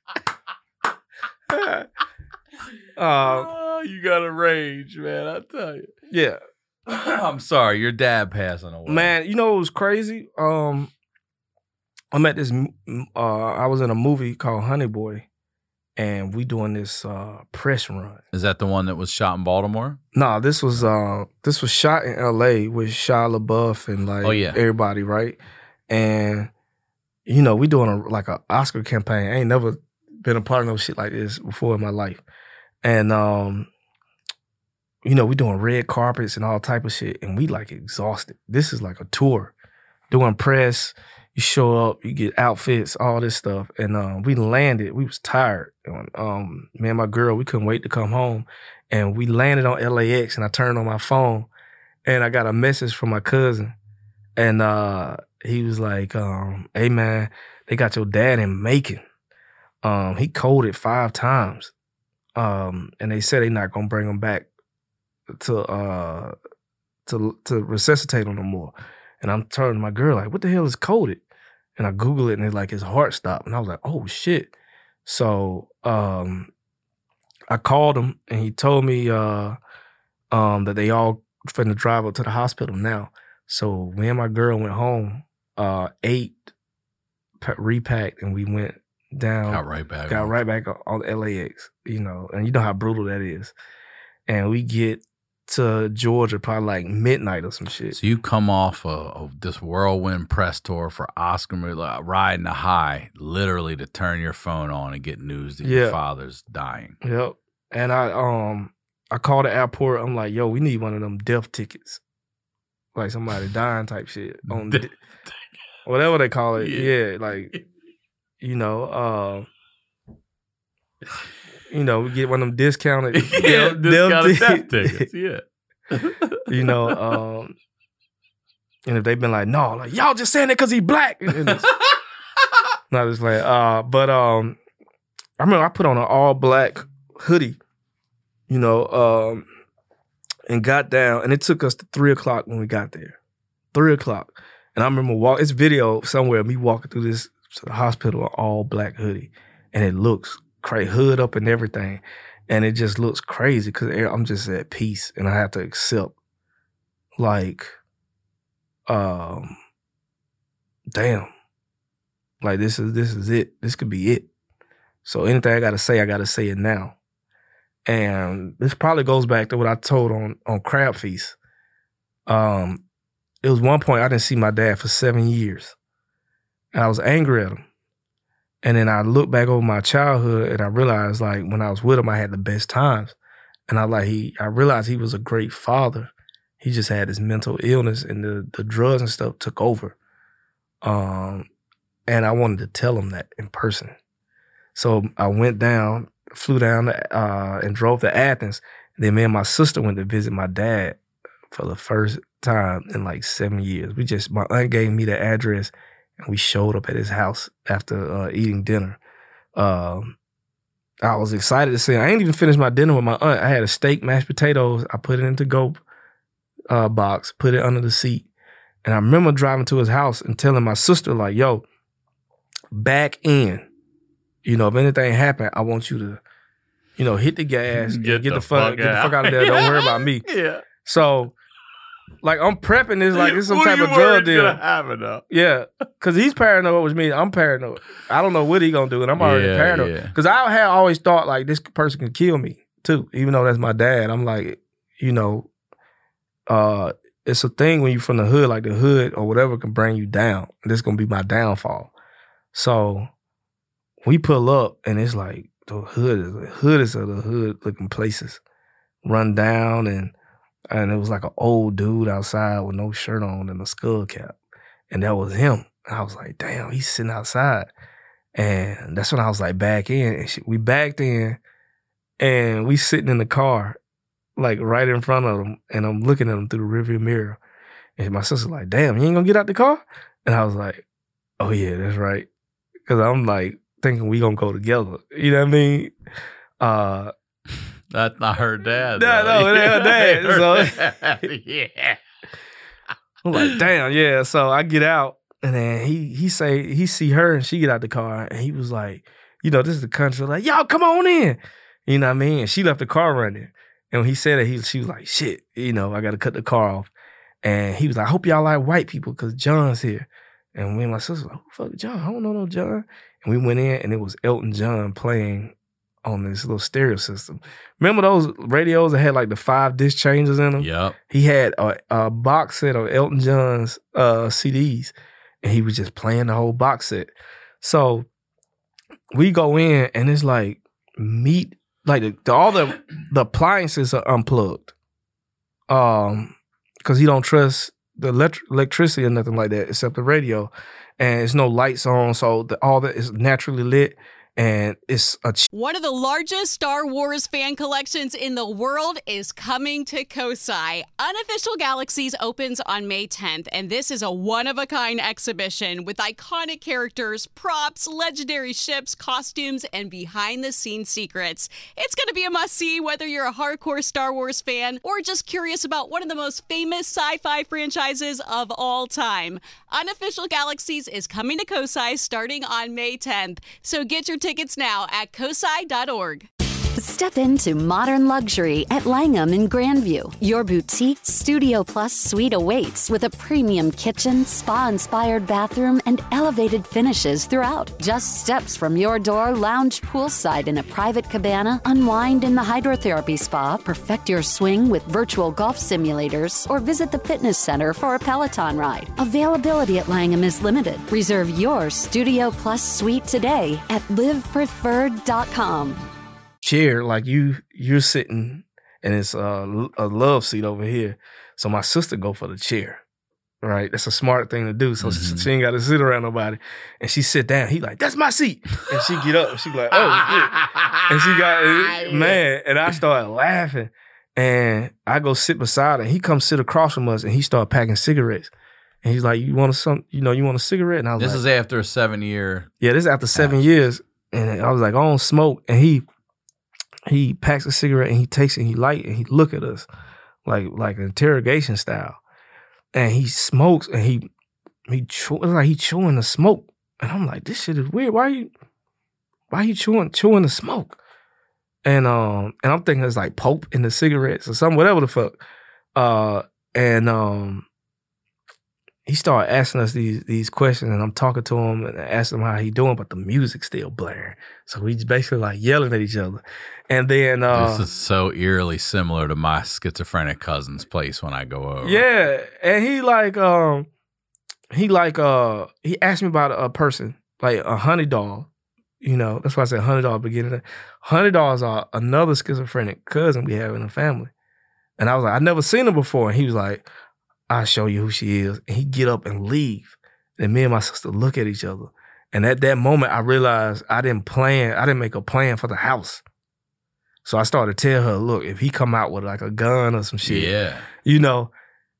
uh, oh, you got a range, man. I tell you. yeah. I'm sorry, your dad passing away. Man, you know what was crazy? Um, I'm at this, uh, I was in a movie called Honey Boy, and we doing this uh, press run. Is that the one that was shot in Baltimore? No, this was uh, this was shot in L A with Shia LaBeouf and like Oh, yeah. everybody, right? And you know, we doing a like a Oscar campaign. I ain't never been a part of no shit like this before in my life. And um, you know, we doing red carpets and all type of shit, and we like exhausted. This is like a tour, doing press. You show up, you get outfits, all this stuff, and um, we landed. We was tired. And, um, me and my girl, we couldn't wait to come home, and we landed on L A X. And I turned on my phone, and I got a message from my cousin, and uh, he was like, um, "Hey man, they got your dad in Macon. Um, he coded five times, um, and they said they not gonna bring him back to uh, to to resuscitate him no more." And I'm turning to my girl like, what the hell is coded? And I Google it and it's like his heart stopped. And I was like, oh shit. So um, I called him and he told me uh, um, that they all finna drive up to the hospital now. So me and my girl went home, uh, ate, repacked, and we went down. Got right back. Got on. right back on L A X, you know, and you know how brutal that is. And we get to Georgia probably like midnight or some shit. So you come off of, of this whirlwind press tour for Oscar, like, riding a high, literally to turn your phone on and get news that Yeah. your father's dying. Yep. And I um I called the airport. I'm like, yo, we need one of them death tickets, like somebody dying type shit on Death di- whatever they call it. Yeah. Yeah, like you know, uh, you know, we get one of them discounted yeah, death- this got a death death tickets. Yeah. you know, um, and if they've been like, no, like y'all just saying it because he black. And it's, not just like, uh, but um, I remember I put on an all black hoodie, you know, um, and got down, and it took us to three o'clock when we got there, three o'clock, and I remember walk. It's video somewhere of me walking through this hospital in all black hoodie, and it looks crazy, hood up and everything. And it just looks crazy because I'm just at peace and I have to accept, like, um, damn, like this is this is it. This could be it. So anything I gotta say, I gotta say it now. And this probably goes back to what I told on on Crab Feast. Um, it was one point I didn't see my dad for seven years, and I was angry at him. And then I look back over my childhood and I realized, like, when I was with him, I had the best times. And I like he, I realized he was a great father. He just had his mental illness and the, the drugs and stuff took over. Um, and I wanted to tell him that in person. So I went down, flew down, uh, and drove to Athens. And then me and my sister went to visit my dad for the first time in like seven years. We just, my aunt gave me the address and we showed up at his house after uh, eating dinner. Um, I was excited to see him. I ain't even finished my dinner with my aunt. I had a steak, mashed potatoes. I put it into go uh, box, put it under the seat. And I remember driving to his house and telling my sister, like, yo, back in. You know, if anything happened, I want you to, you know, hit the gas, get, get the, the fuck, fuck get the fuck out of there. Don't worry about me. Yeah. So, like, I'm prepping this like it's some Who type you of drug deal. Gonna have it up? Yeah, because he's paranoid, which means I'm paranoid. I don't know what he gonna do, and I'm already yeah, paranoid. Because yeah. I had always thought like this person can kill me too, even though that's my dad. I'm like, you know, uh, it's a thing when you're from the hood, like the hood or whatever can bring you down. And this gonna be my downfall. So we pull up, and it's like the hood is the hood is of the hood looking places, run down, and and it was like an old dude outside with no shirt on and a skull cap, and that was him. And I was like, damn, he's sitting outside, and that's when I was like, back in. And she, we backed in, and we sitting in the car, like right in front of him, and I'm looking at him through the rearview mirror, and my sister's like, damn, you ain't gonna get out the car? And I was like, oh yeah, that's right, because I'm like thinking we gonna go together. You know what I mean? Uh, That's not her dad. No, no, it ain't her dad. Her So dad. Yeah. I'm like, damn, yeah. So I get out, and then he he say he see her, and she get out the car, and he was like, you know, this is the country, like, y'all come on in. You know what I mean? And she left the car running, and when he said it, he she was like, shit, you know, I got to cut the car off. And he was like, I hope y'all like white people because John's here. And me and my sister was like, who the fuck is John? I don't know no John. And we went in, and it was Elton John playing on this little stereo system. Remember those radios that had like the five disc changers in them? Yep. He had a, a box set of Elton John's uh, C Ds, and he was just playing the whole box set. So we go in, and it's like meat, like the, the, all the the appliances are unplugged, um, because he don't trust the elect- electricity or nothing like that except the radio, and there's no lights on, so the, all that is naturally lit. And it's a ch- One of the largest Star Wars fan collections in the world is coming to Kosai. Unofficial Galaxies opens on May tenth, and this is a one-of-a-kind exhibition with iconic characters, props, legendary ships, costumes, and behind-the-scenes secrets. It's going to be a must-see whether you're a hardcore Star Wars fan or just curious about one of the most famous sci-fi franchises of all time. Unofficial Galaxies is coming to Kosai starting on May tenth, so get your tickets now at kosai dot org. Step into modern luxury at Langham in Grandview. Your boutique Studio Plus suite awaits with a premium kitchen, spa-inspired bathroom, and elevated finishes throughout. Just steps from your door, lounge poolside in a private cabana, unwind in the hydrotherapy spa, perfect your swing with virtual golf simulators, or visit the fitness center for a Peloton ride. Availability at Langham is limited. Reserve your Studio Plus suite today at live preferred dot com. Chair, like you you're sitting, and it's a, a love seat over here. So my sister go for the chair, right? That's a smart thing to do. So mm-hmm. she, she ain't got to sit around nobody. And she sit down. He like, that's my seat. And she get up. And she like, oh shit. And she got man. And I started laughing. And I go sit beside her. And he comes sit across from us, and he started packing cigarettes. And he's like, you want a some? You know, you want a cigarette? And I was this like, is after a seven year. Yeah, this is after seven years. And I was like, I don't smoke. And he. He packs a cigarette and he takes it and he light and he look at us like like interrogation style. And he smokes and he he chew, it's like he chewing the smoke. And I'm like, this shit is weird. Why are you why are you chewing chewing the smoke? And um and I'm thinking it's like Pope in the cigarettes or something, whatever the fuck. Uh and um he started asking us these these questions, and I'm talking to him and asking him how he doing, but the music's still blaring. So we just basically like yelling at each other. And then uh, this is so eerily similar to my schizophrenic cousin's place when I go over. Yeah, and he like um he like uh he asked me about a person like a honey doll. You know, that's why I said honey doll at the beginning. Honey dolls are another schizophrenic cousin we have in the family. And I was like, I never seen her before. And he was like, I'll show you who she is. And he get up and leave. And me and my sister look at each other. And at that moment, I realized I didn't plan, I didn't make a plan for the house. So I started to tell her, look, if he come out with like a gun or some shit, yeah, you know,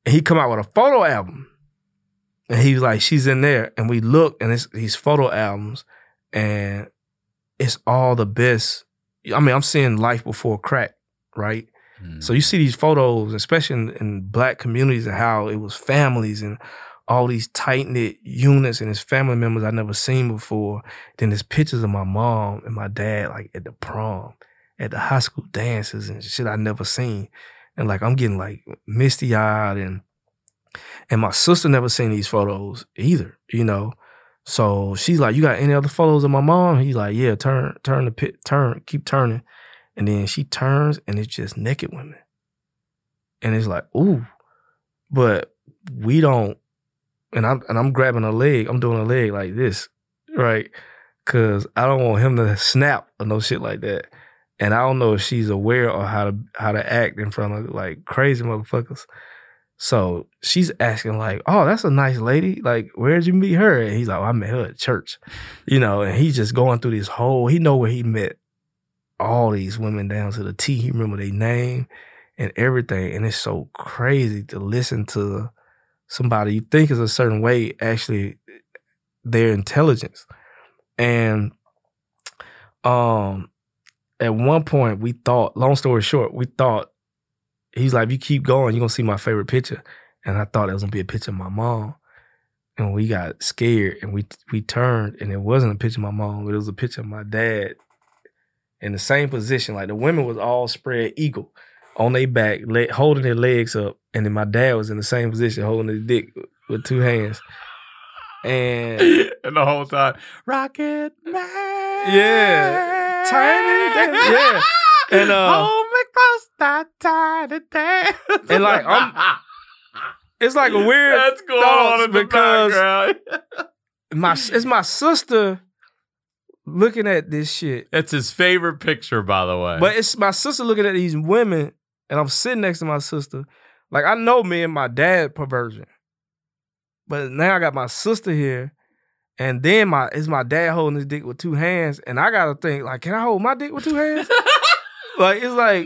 And he come out with a photo album. And he was like, she's in there. And we look, and it's these photo albums, and it's all the best. I mean, I'm seeing life before crack, right? Mm. So you see these photos, especially in, in black communities, and how it was families and all these tight-knit units and his family members I never seen before. Then there's pictures of my mom and my dad, like at the prom, at the high school dances and shit I never seen. And like, I'm getting like misty-eyed, and and my sister never seen these photos either, you know? So she's like, you got any other photos of my mom? He's like, yeah, turn, turn the pit, turn, keep turning. And then she turns, and it's just naked women. And it's like, ooh, but we don't, and I'm, and I'm grabbing a leg, I'm doing a leg like this, right? Cause I don't want him to snap or no shit like that. And I don't know if she's aware of how to, how to act in front of like crazy motherfuckers. So she's asking like, oh, that's a nice lady. Like, where'd you meet her? And he's like, oh, I met her at church. You know, and he's just going through this whole, he know where he met all these women down to the T. He remember their name and everything. And it's so crazy to listen to somebody you think is a certain way, actually their intelligence. And um, at one point we thought, long story short, we thought, he's like, if you keep going, you're going to see my favorite picture. And I thought it was going to be a picture of my mom. And we got scared, and we we turned, and it wasn't a picture of my mom, but it was a picture of my dad in the same position. Like, the women was all spread eagle on their back, le- holding their legs up. And then my dad was in the same position, holding his dick with two hands. And, and the whole time, Rocket Man. Yeah. Tiny, yeah. And, uh, hold me close, that tiny dance. And like, I'm, it's like a weird That's going on in the because background. my, it's my sister looking at this shit. It's his favorite picture, by the way. But it's my sister looking at these women, and I'm sitting next to my sister. Like, I know me and my dad perversion. But now I got my sister here, and then my it's my dad holding his dick with two hands, and I gotta think, like, can I hold my dick with two hands? Like, it's like,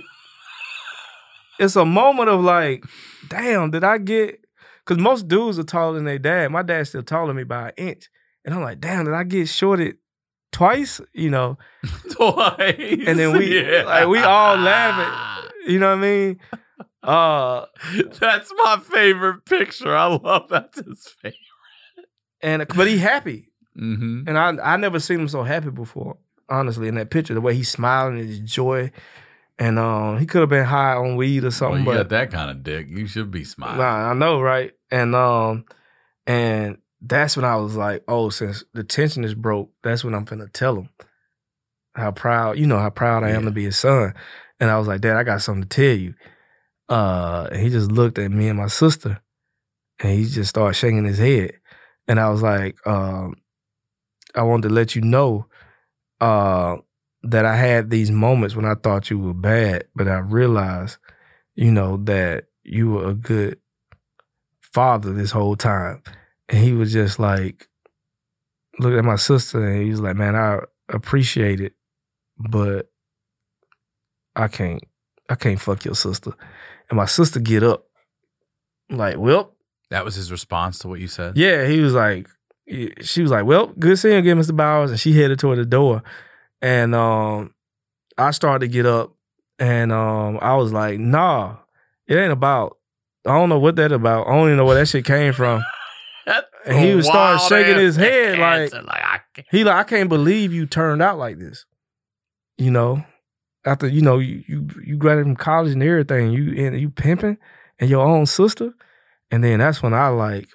it's a moment of like, damn, did I get, because most dudes are taller than their dad. My dad's still taller than me by an inch. And I'm like, damn, did I get shorted twice? You know? Twice. And then we, yeah. like, we all laughing. You know what I mean? Uh, That's my favorite picture. I love that's his favorite. And, but he happy. Mm-hmm. And I I never seen him so happy before, honestly, in that picture. The way he's smiling and his joy. And um, he could have been high on weed or something. Well, you but got that kind of dick. You should be smiling. Nah, I know, right? And um, and that's when I was like, oh, since the tension is broke, that's when I'm finna tell him how proud, you know, how proud I am yeah. to be his son. And I was like, Dad, I got something to tell you. Uh, and he just looked at me and my sister, and he just started shaking his head. And I was like, um, I wanted to let you know uh, that I had these moments when I thought you were bad, but I realized, you know, that you were a good father this whole time. And he was just like, looked at my sister, and he was like, man, I appreciate it, but I can't, I can't fuck your sister. And my sister get up, like, well. That was his response to what you said? Yeah, he was like, she was like, well, good seeing you again, Mister Bowers. And she headed toward the door. And um, I started to get up, and um, I was like, nah, it ain't about, I don't know what that about. I don't even know where that shit came from. And he was started shaking his head like, like he like, I can't believe you turned out like this. You know, after, you know, you you, you graduated from college and everything, you and you pimping and your own sister. And then that's when I like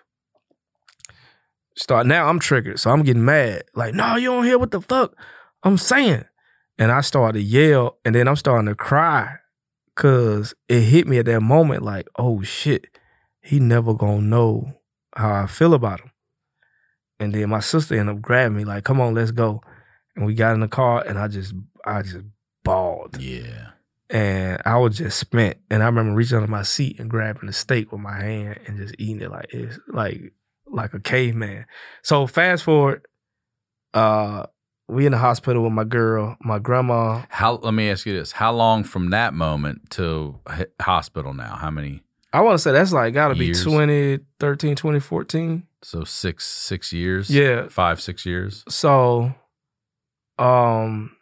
start, now I'm triggered. So I'm getting mad. Like, no, you don't hear what the fuck I'm saying. And I started to yell, and then I'm starting to cry because it hit me at that moment like, oh shit, he never gonna know how I feel about him. And then my sister ended up grabbing me like, come on, let's go. And we got in the car, and I just, I just bawled. Yeah. And I was just spent. And I remember reaching under my seat and grabbing the steak with my hand and just eating it like it's like like a caveman. So fast forward, uh, we in the hospital with my girl, my grandma. How? Let me ask you this: how long from that moment to h- hospital now? How many? I want to say that's like got to be Years. twenty thirteen, twenty fourteen. So six six years. Yeah. Five, six years. So, um,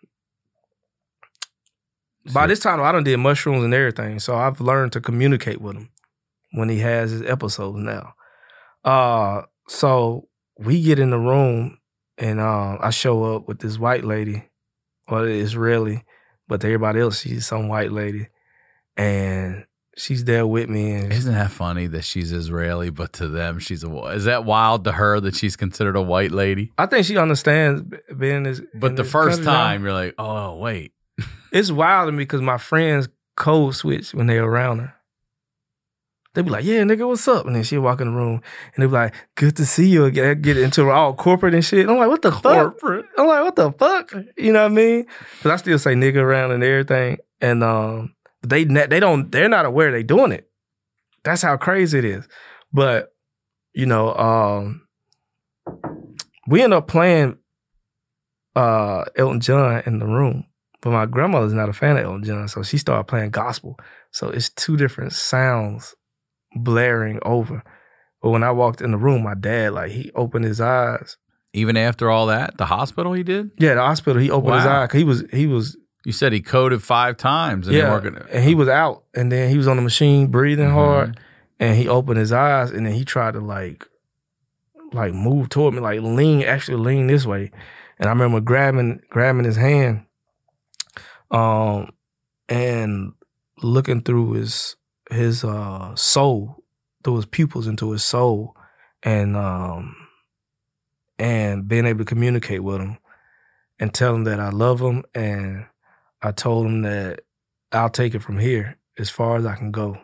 by this time, I done did mushrooms and everything. So I've learned to communicate with him when he has his episodes now. Uh, so we get in the room and uh, I show up with this white lady, or Israeli, but to everybody else, she's some white lady. And she's there with me. And Isn't that funny that she's Israeli, but to them she's a? Is that wild to her that she's considered a white lady? I think she understands being this. But the first time you're like, oh wait, it's wild to me because my friends code switch when they're around her. They be like, yeah, nigga, what's up? And then she'll walk in the room and they be like, good to see you again. Get into all corporate and shit. And I'm like, what the corporate? fuck? I'm like, what the fuck? You know what I mean? Because I still say nigga around and everything. And um, they they don't, they're not aware they doing it. That's how crazy it is. But, you know, um, we end up playing uh, Elton John in the room. But my grandmother's not a fan of Elton John, so she started playing gospel. So it's two different sounds blaring over. But when I walked in the room, my dad, like, he opened his eyes. Even after all that, the hospital he did? Yeah, the hospital, he opened Wow. his eyes. 'Cause he was, he was. You said he coded five times. And yeah, they weren't gonna, and he was out. And then he was on the machine breathing Mhm. hard. And he opened his eyes, and then he tried to, like, like move toward me, like lean, actually lean this way. And I remember grabbing grabbing his hand um, and looking through his his uh, soul, through his pupils into his soul, and um, and being able to communicate with him and tell him that I love him, and I told him that I'll take it from here as far as I can go.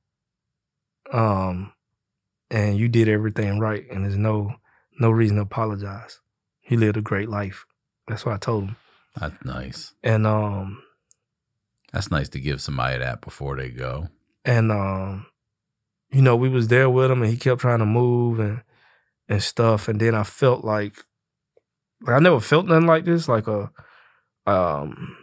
Um, and you did everything right, and there's no no reason to apologize. He lived a great life. That's what I told him. That's nice. And um, That's nice to give somebody that before they go. and um, you know, we was there with him, and he kept trying to move and and stuff. And then I felt like, like I never felt nothing like this. Like a, um,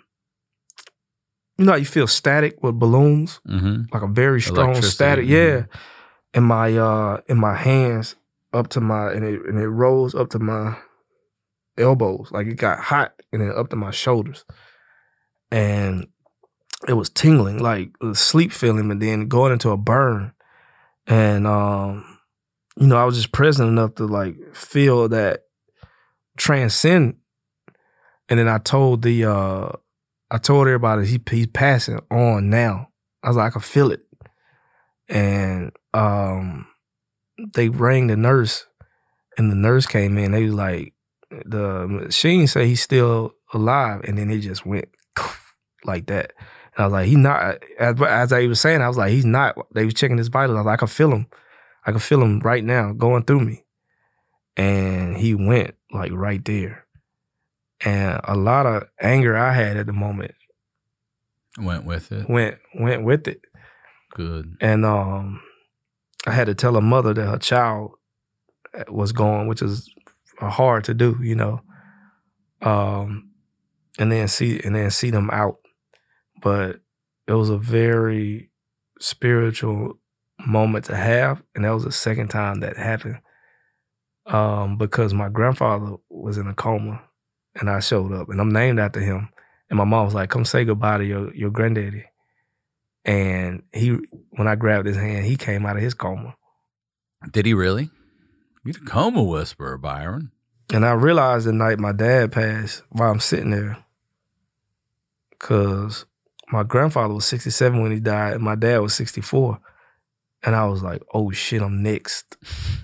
you know, how you feel static with balloons, Mm-hmm. like a very strong Electricity, static. mhm. Yeah, in my uh, in my hands up to my, and it and it rose up to my elbows, like it got hot, and then up to my shoulders, and it was tingling, like a sleep feeling, but then going into a burn. And um, you know, I was just present enough to like feel that transcend. And then I told the uh, I told everybody he he's passing on now. I was like, I could feel it. And um, they rang the nurse, and the nurse came in. They was like, the machine say he's still alive, and then it just went like that. And I was like, he not, as, as I was saying, I was like, he's not. They was checking his vitals. I was like, I could feel him. I could feel him right now going through me. And he went like right there. And a lot of anger I had at the moment Went with it. went went with it. Good. And um, I had to tell a mother that her child was gone, which is hard to do, you know. Um, and then see and then see them out. But it was a very spiritual moment to have, and that was the second time that happened. Um, because my grandfather was in a coma, and I showed up, and I'm named after him. And my mom was like, "Come say goodbye to your your granddaddy." And he, when I grabbed his hand, he came out of his coma. Did he really? You're the coma whisperer, Byron. And I realized the night my dad passed while I'm sitting there, because my grandfather was sixty-seven when he died, and my dad was sixty-four. And I was like, oh shit, I'm next.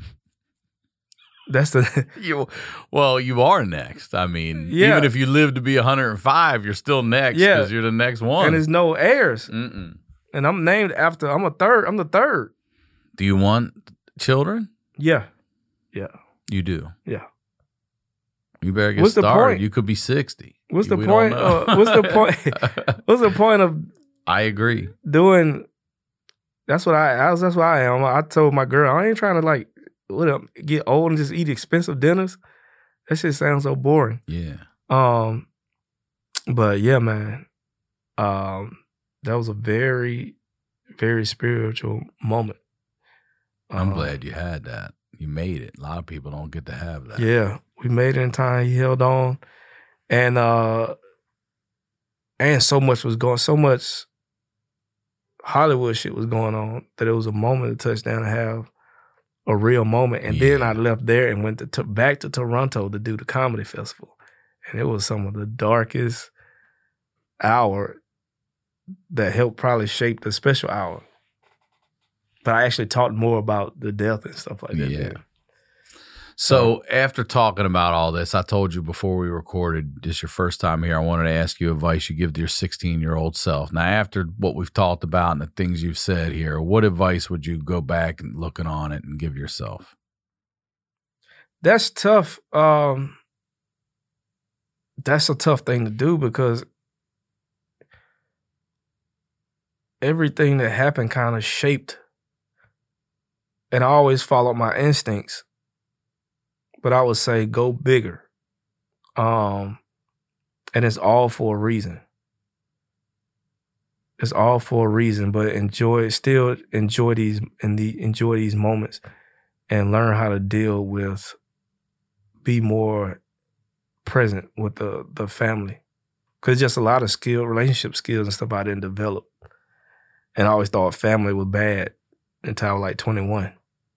That's the... You, well, you are next. I mean, Yeah. even if you live to be one hundred five, you're still next Yeah. because you're the next one. And there's no heirs. Mm-mm. And I'm named after, I'm a third, I'm the third. Do you want children? Yeah. Yeah. You do. Yeah. You better get What's the started. point? You could be sixty. What's the We don't point? know. Uh, what's the point? What's the point of I agree. doing? That's what I. I was, that's what I am. I told my girl, I ain't trying to like what up, get old and just eat expensive dinners. That shit sounds so boring. Yeah. Um, but yeah, man. Um, that was a very very spiritual moment. I'm um, glad you had that. You made it. A lot of people don't get to have that. Yeah, we made it in time. He held on, and uh, and so much was going, so much Hollywood shit was going on that it was a moment to touch down and have a real moment. And Yeah. then I left there and went to, to back to Toronto to do the comedy festival, and it was some of the darkest hour that helped probably shape the special hour. But I actually talked more about the death and stuff like that. Yeah. Then. So after talking about all this, I told you before we recorded, this your first time here, I wanted to ask you advice you give to your sixteen-year-old self. Now, after what we've talked about and the things you've said here, what advice would you go back and looking on it and give yourself? That's tough. Um, that's a tough thing to do because everything that happened kind of shaped, and I always followed my instincts. But I would say go bigger. Um, and it's all for a reason. It's all for a reason, but enjoy, still enjoy these and the enjoy these moments and learn how to deal with, be more present with the, the family. Cause just a lot of skill, relationship skills and stuff I didn't develop. And I always thought family was bad until I was like twenty-one.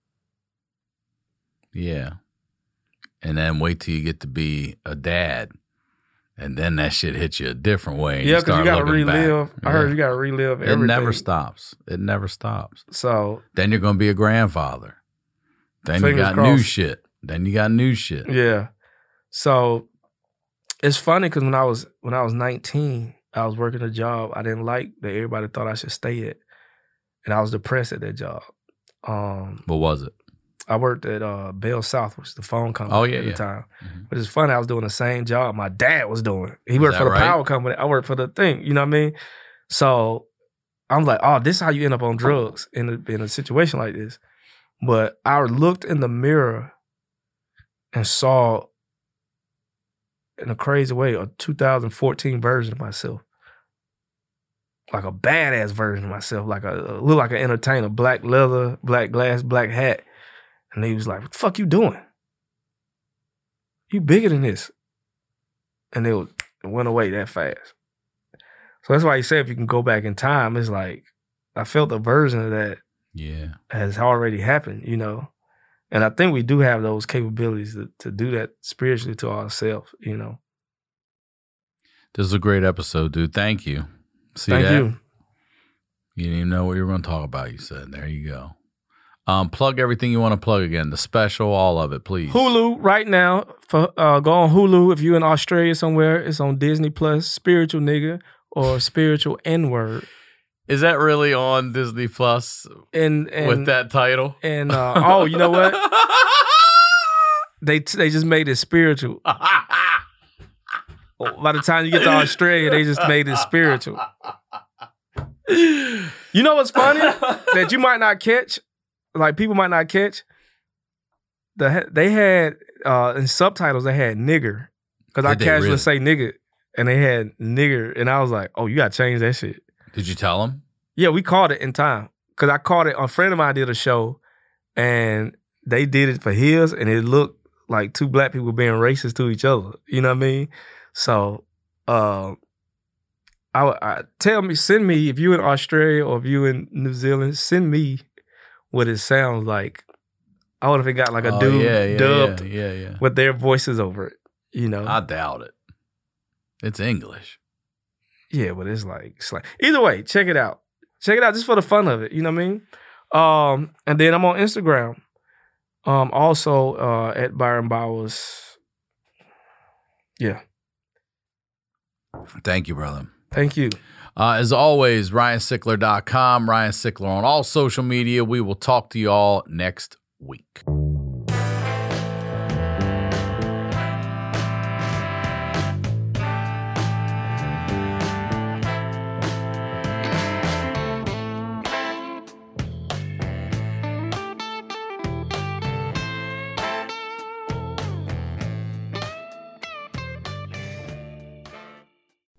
Yeah. And then wait till you get to be a dad. And then that shit hits you a different way. And Yeah, you because you start got to looking relive. back. I heard Yeah. you got to relive It everything. never stops. It never stops. So Then you're going to be a grandfather. Then you Fingers got new crossed. shit. Then you got new shit. yeah, so it's funny because when I was when I was nineteen, I was working a job I didn't like that everybody thought I should stay at, and I was depressed at that job. Um, What was it? I worked at uh, Bell South, which is the phone company Oh, yeah, at yeah. the time. Mhm. But it's funny, I was doing the same job my dad was doing. He worked that for the right? power company. I worked for the thing. You know what I mean? So I'm like, oh, this is how you end up on drugs in a, in a situation like this. But I looked in the mirror and saw, in a crazy way, a two thousand fourteen version of myself. Like a badass version of myself, like a, look like an entertainer, black leather, black glass, black hat. And he was like, what the fuck you doing? You bigger than this. And it, was, it went away that fast. So that's why he said if you can go back in time, it's like, I felt a version of that Yeah. has already happened, you know? And I think we do have those capabilities to, to do that spiritually to ourselves, you know? This is a great episode, dude. Thank you. See Thank that? you. You didn't even know what you were going to talk about, you said. There you go. Um, plug everything you want to plug again. The special, all of it, please. Hulu right now. For uh, go on Hulu if you're in Australia somewhere. It's on Disney Plus. Spiritual Nigga or Spiritual N Word. Is that really on Disney Plus And, and with that title? And uh, oh, you know what? They they just made it spiritual. By the time you get to Australia, they just made it spiritual. You know what's funny? That you might not catch, like people might not catch. The they had uh, in subtitles they had nigger because I Did they casually really? say nigger, and they had nigger, and I was like, oh, you gotta change that shit. Did you tell him? Yeah, we caught it in time because I caught it. A friend of mine did a show, and they did it for his, and it looked like two black people being racist to each other. You know what I mean? So, uh, I, I tell me, send me if you in Australia or if you in New Zealand, send me what it sounds like. I wonder if it got like a Oh, dude yeah, yeah, dubbed Yeah, yeah, yeah. with their voices over it. You know? I doubt it. It's English. Yeah, but it's like slang. Either way, check it out. Check it out just for the fun of it. You know what I mean? Um, and then I'm on Instagram. Um, also uh, at Byron Bowers. Yeah. Thank you, brother. Thank you. Uh, as always, Ryan Sickler dot com, Ryan Sickler on all social media. We will talk to you all next week.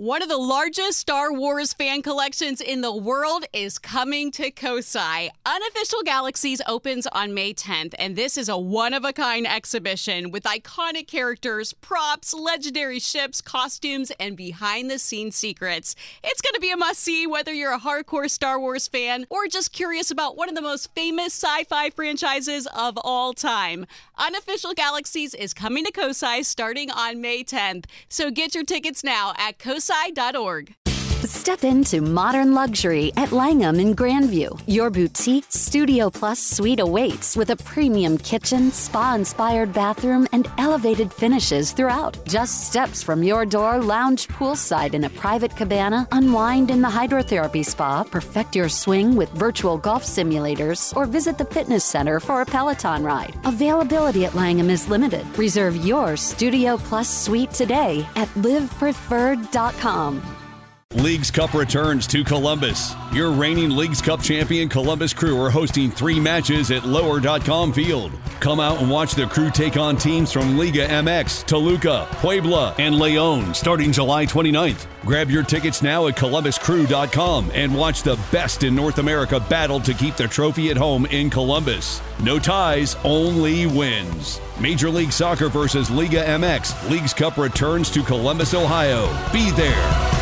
One of the largest Star Wars fan collections in the world is coming to Kosai. Unofficial Galaxies opens on May tenth, and this is a one-of-a-kind exhibition with iconic characters, props, legendary ships, costumes, and behind-the-scenes secrets. It's going to be a must-see whether you're a hardcore Star Wars fan or just curious about one of the most famous sci-fi franchises of all time. Unofficial Galaxies is coming to Kosai starting on May tenth, so get your tickets now at kosai dot org. Step into modern luxury at Langham in Grandview. Your boutique Studio Plus suite awaits with a premium kitchen, spa-inspired bathroom, and elevated finishes throughout. Just steps from your door, lounge poolside in a private cabana, unwind in the hydrotherapy spa, perfect your swing with virtual golf simulators, or visit the fitness center for a Peloton ride. Availability at Langham is limited. Reserve your Studio Plus suite today at live preferred dot com. Leagues Cup returns to Columbus. Your reigning Leagues Cup champion Columbus Crew are hosting three matches at lower dot com Field. Come out and watch the Crew take on teams from Liga M X, Toluca, Puebla, and León starting July twenty-ninth. Grab your tickets now at columbus crew dot com and watch the best in North America battle to keep the trophy at home in Columbus. No ties, only wins. Major League Soccer versus Liga M X. Leagues Cup returns to Columbus, Ohio. Be there.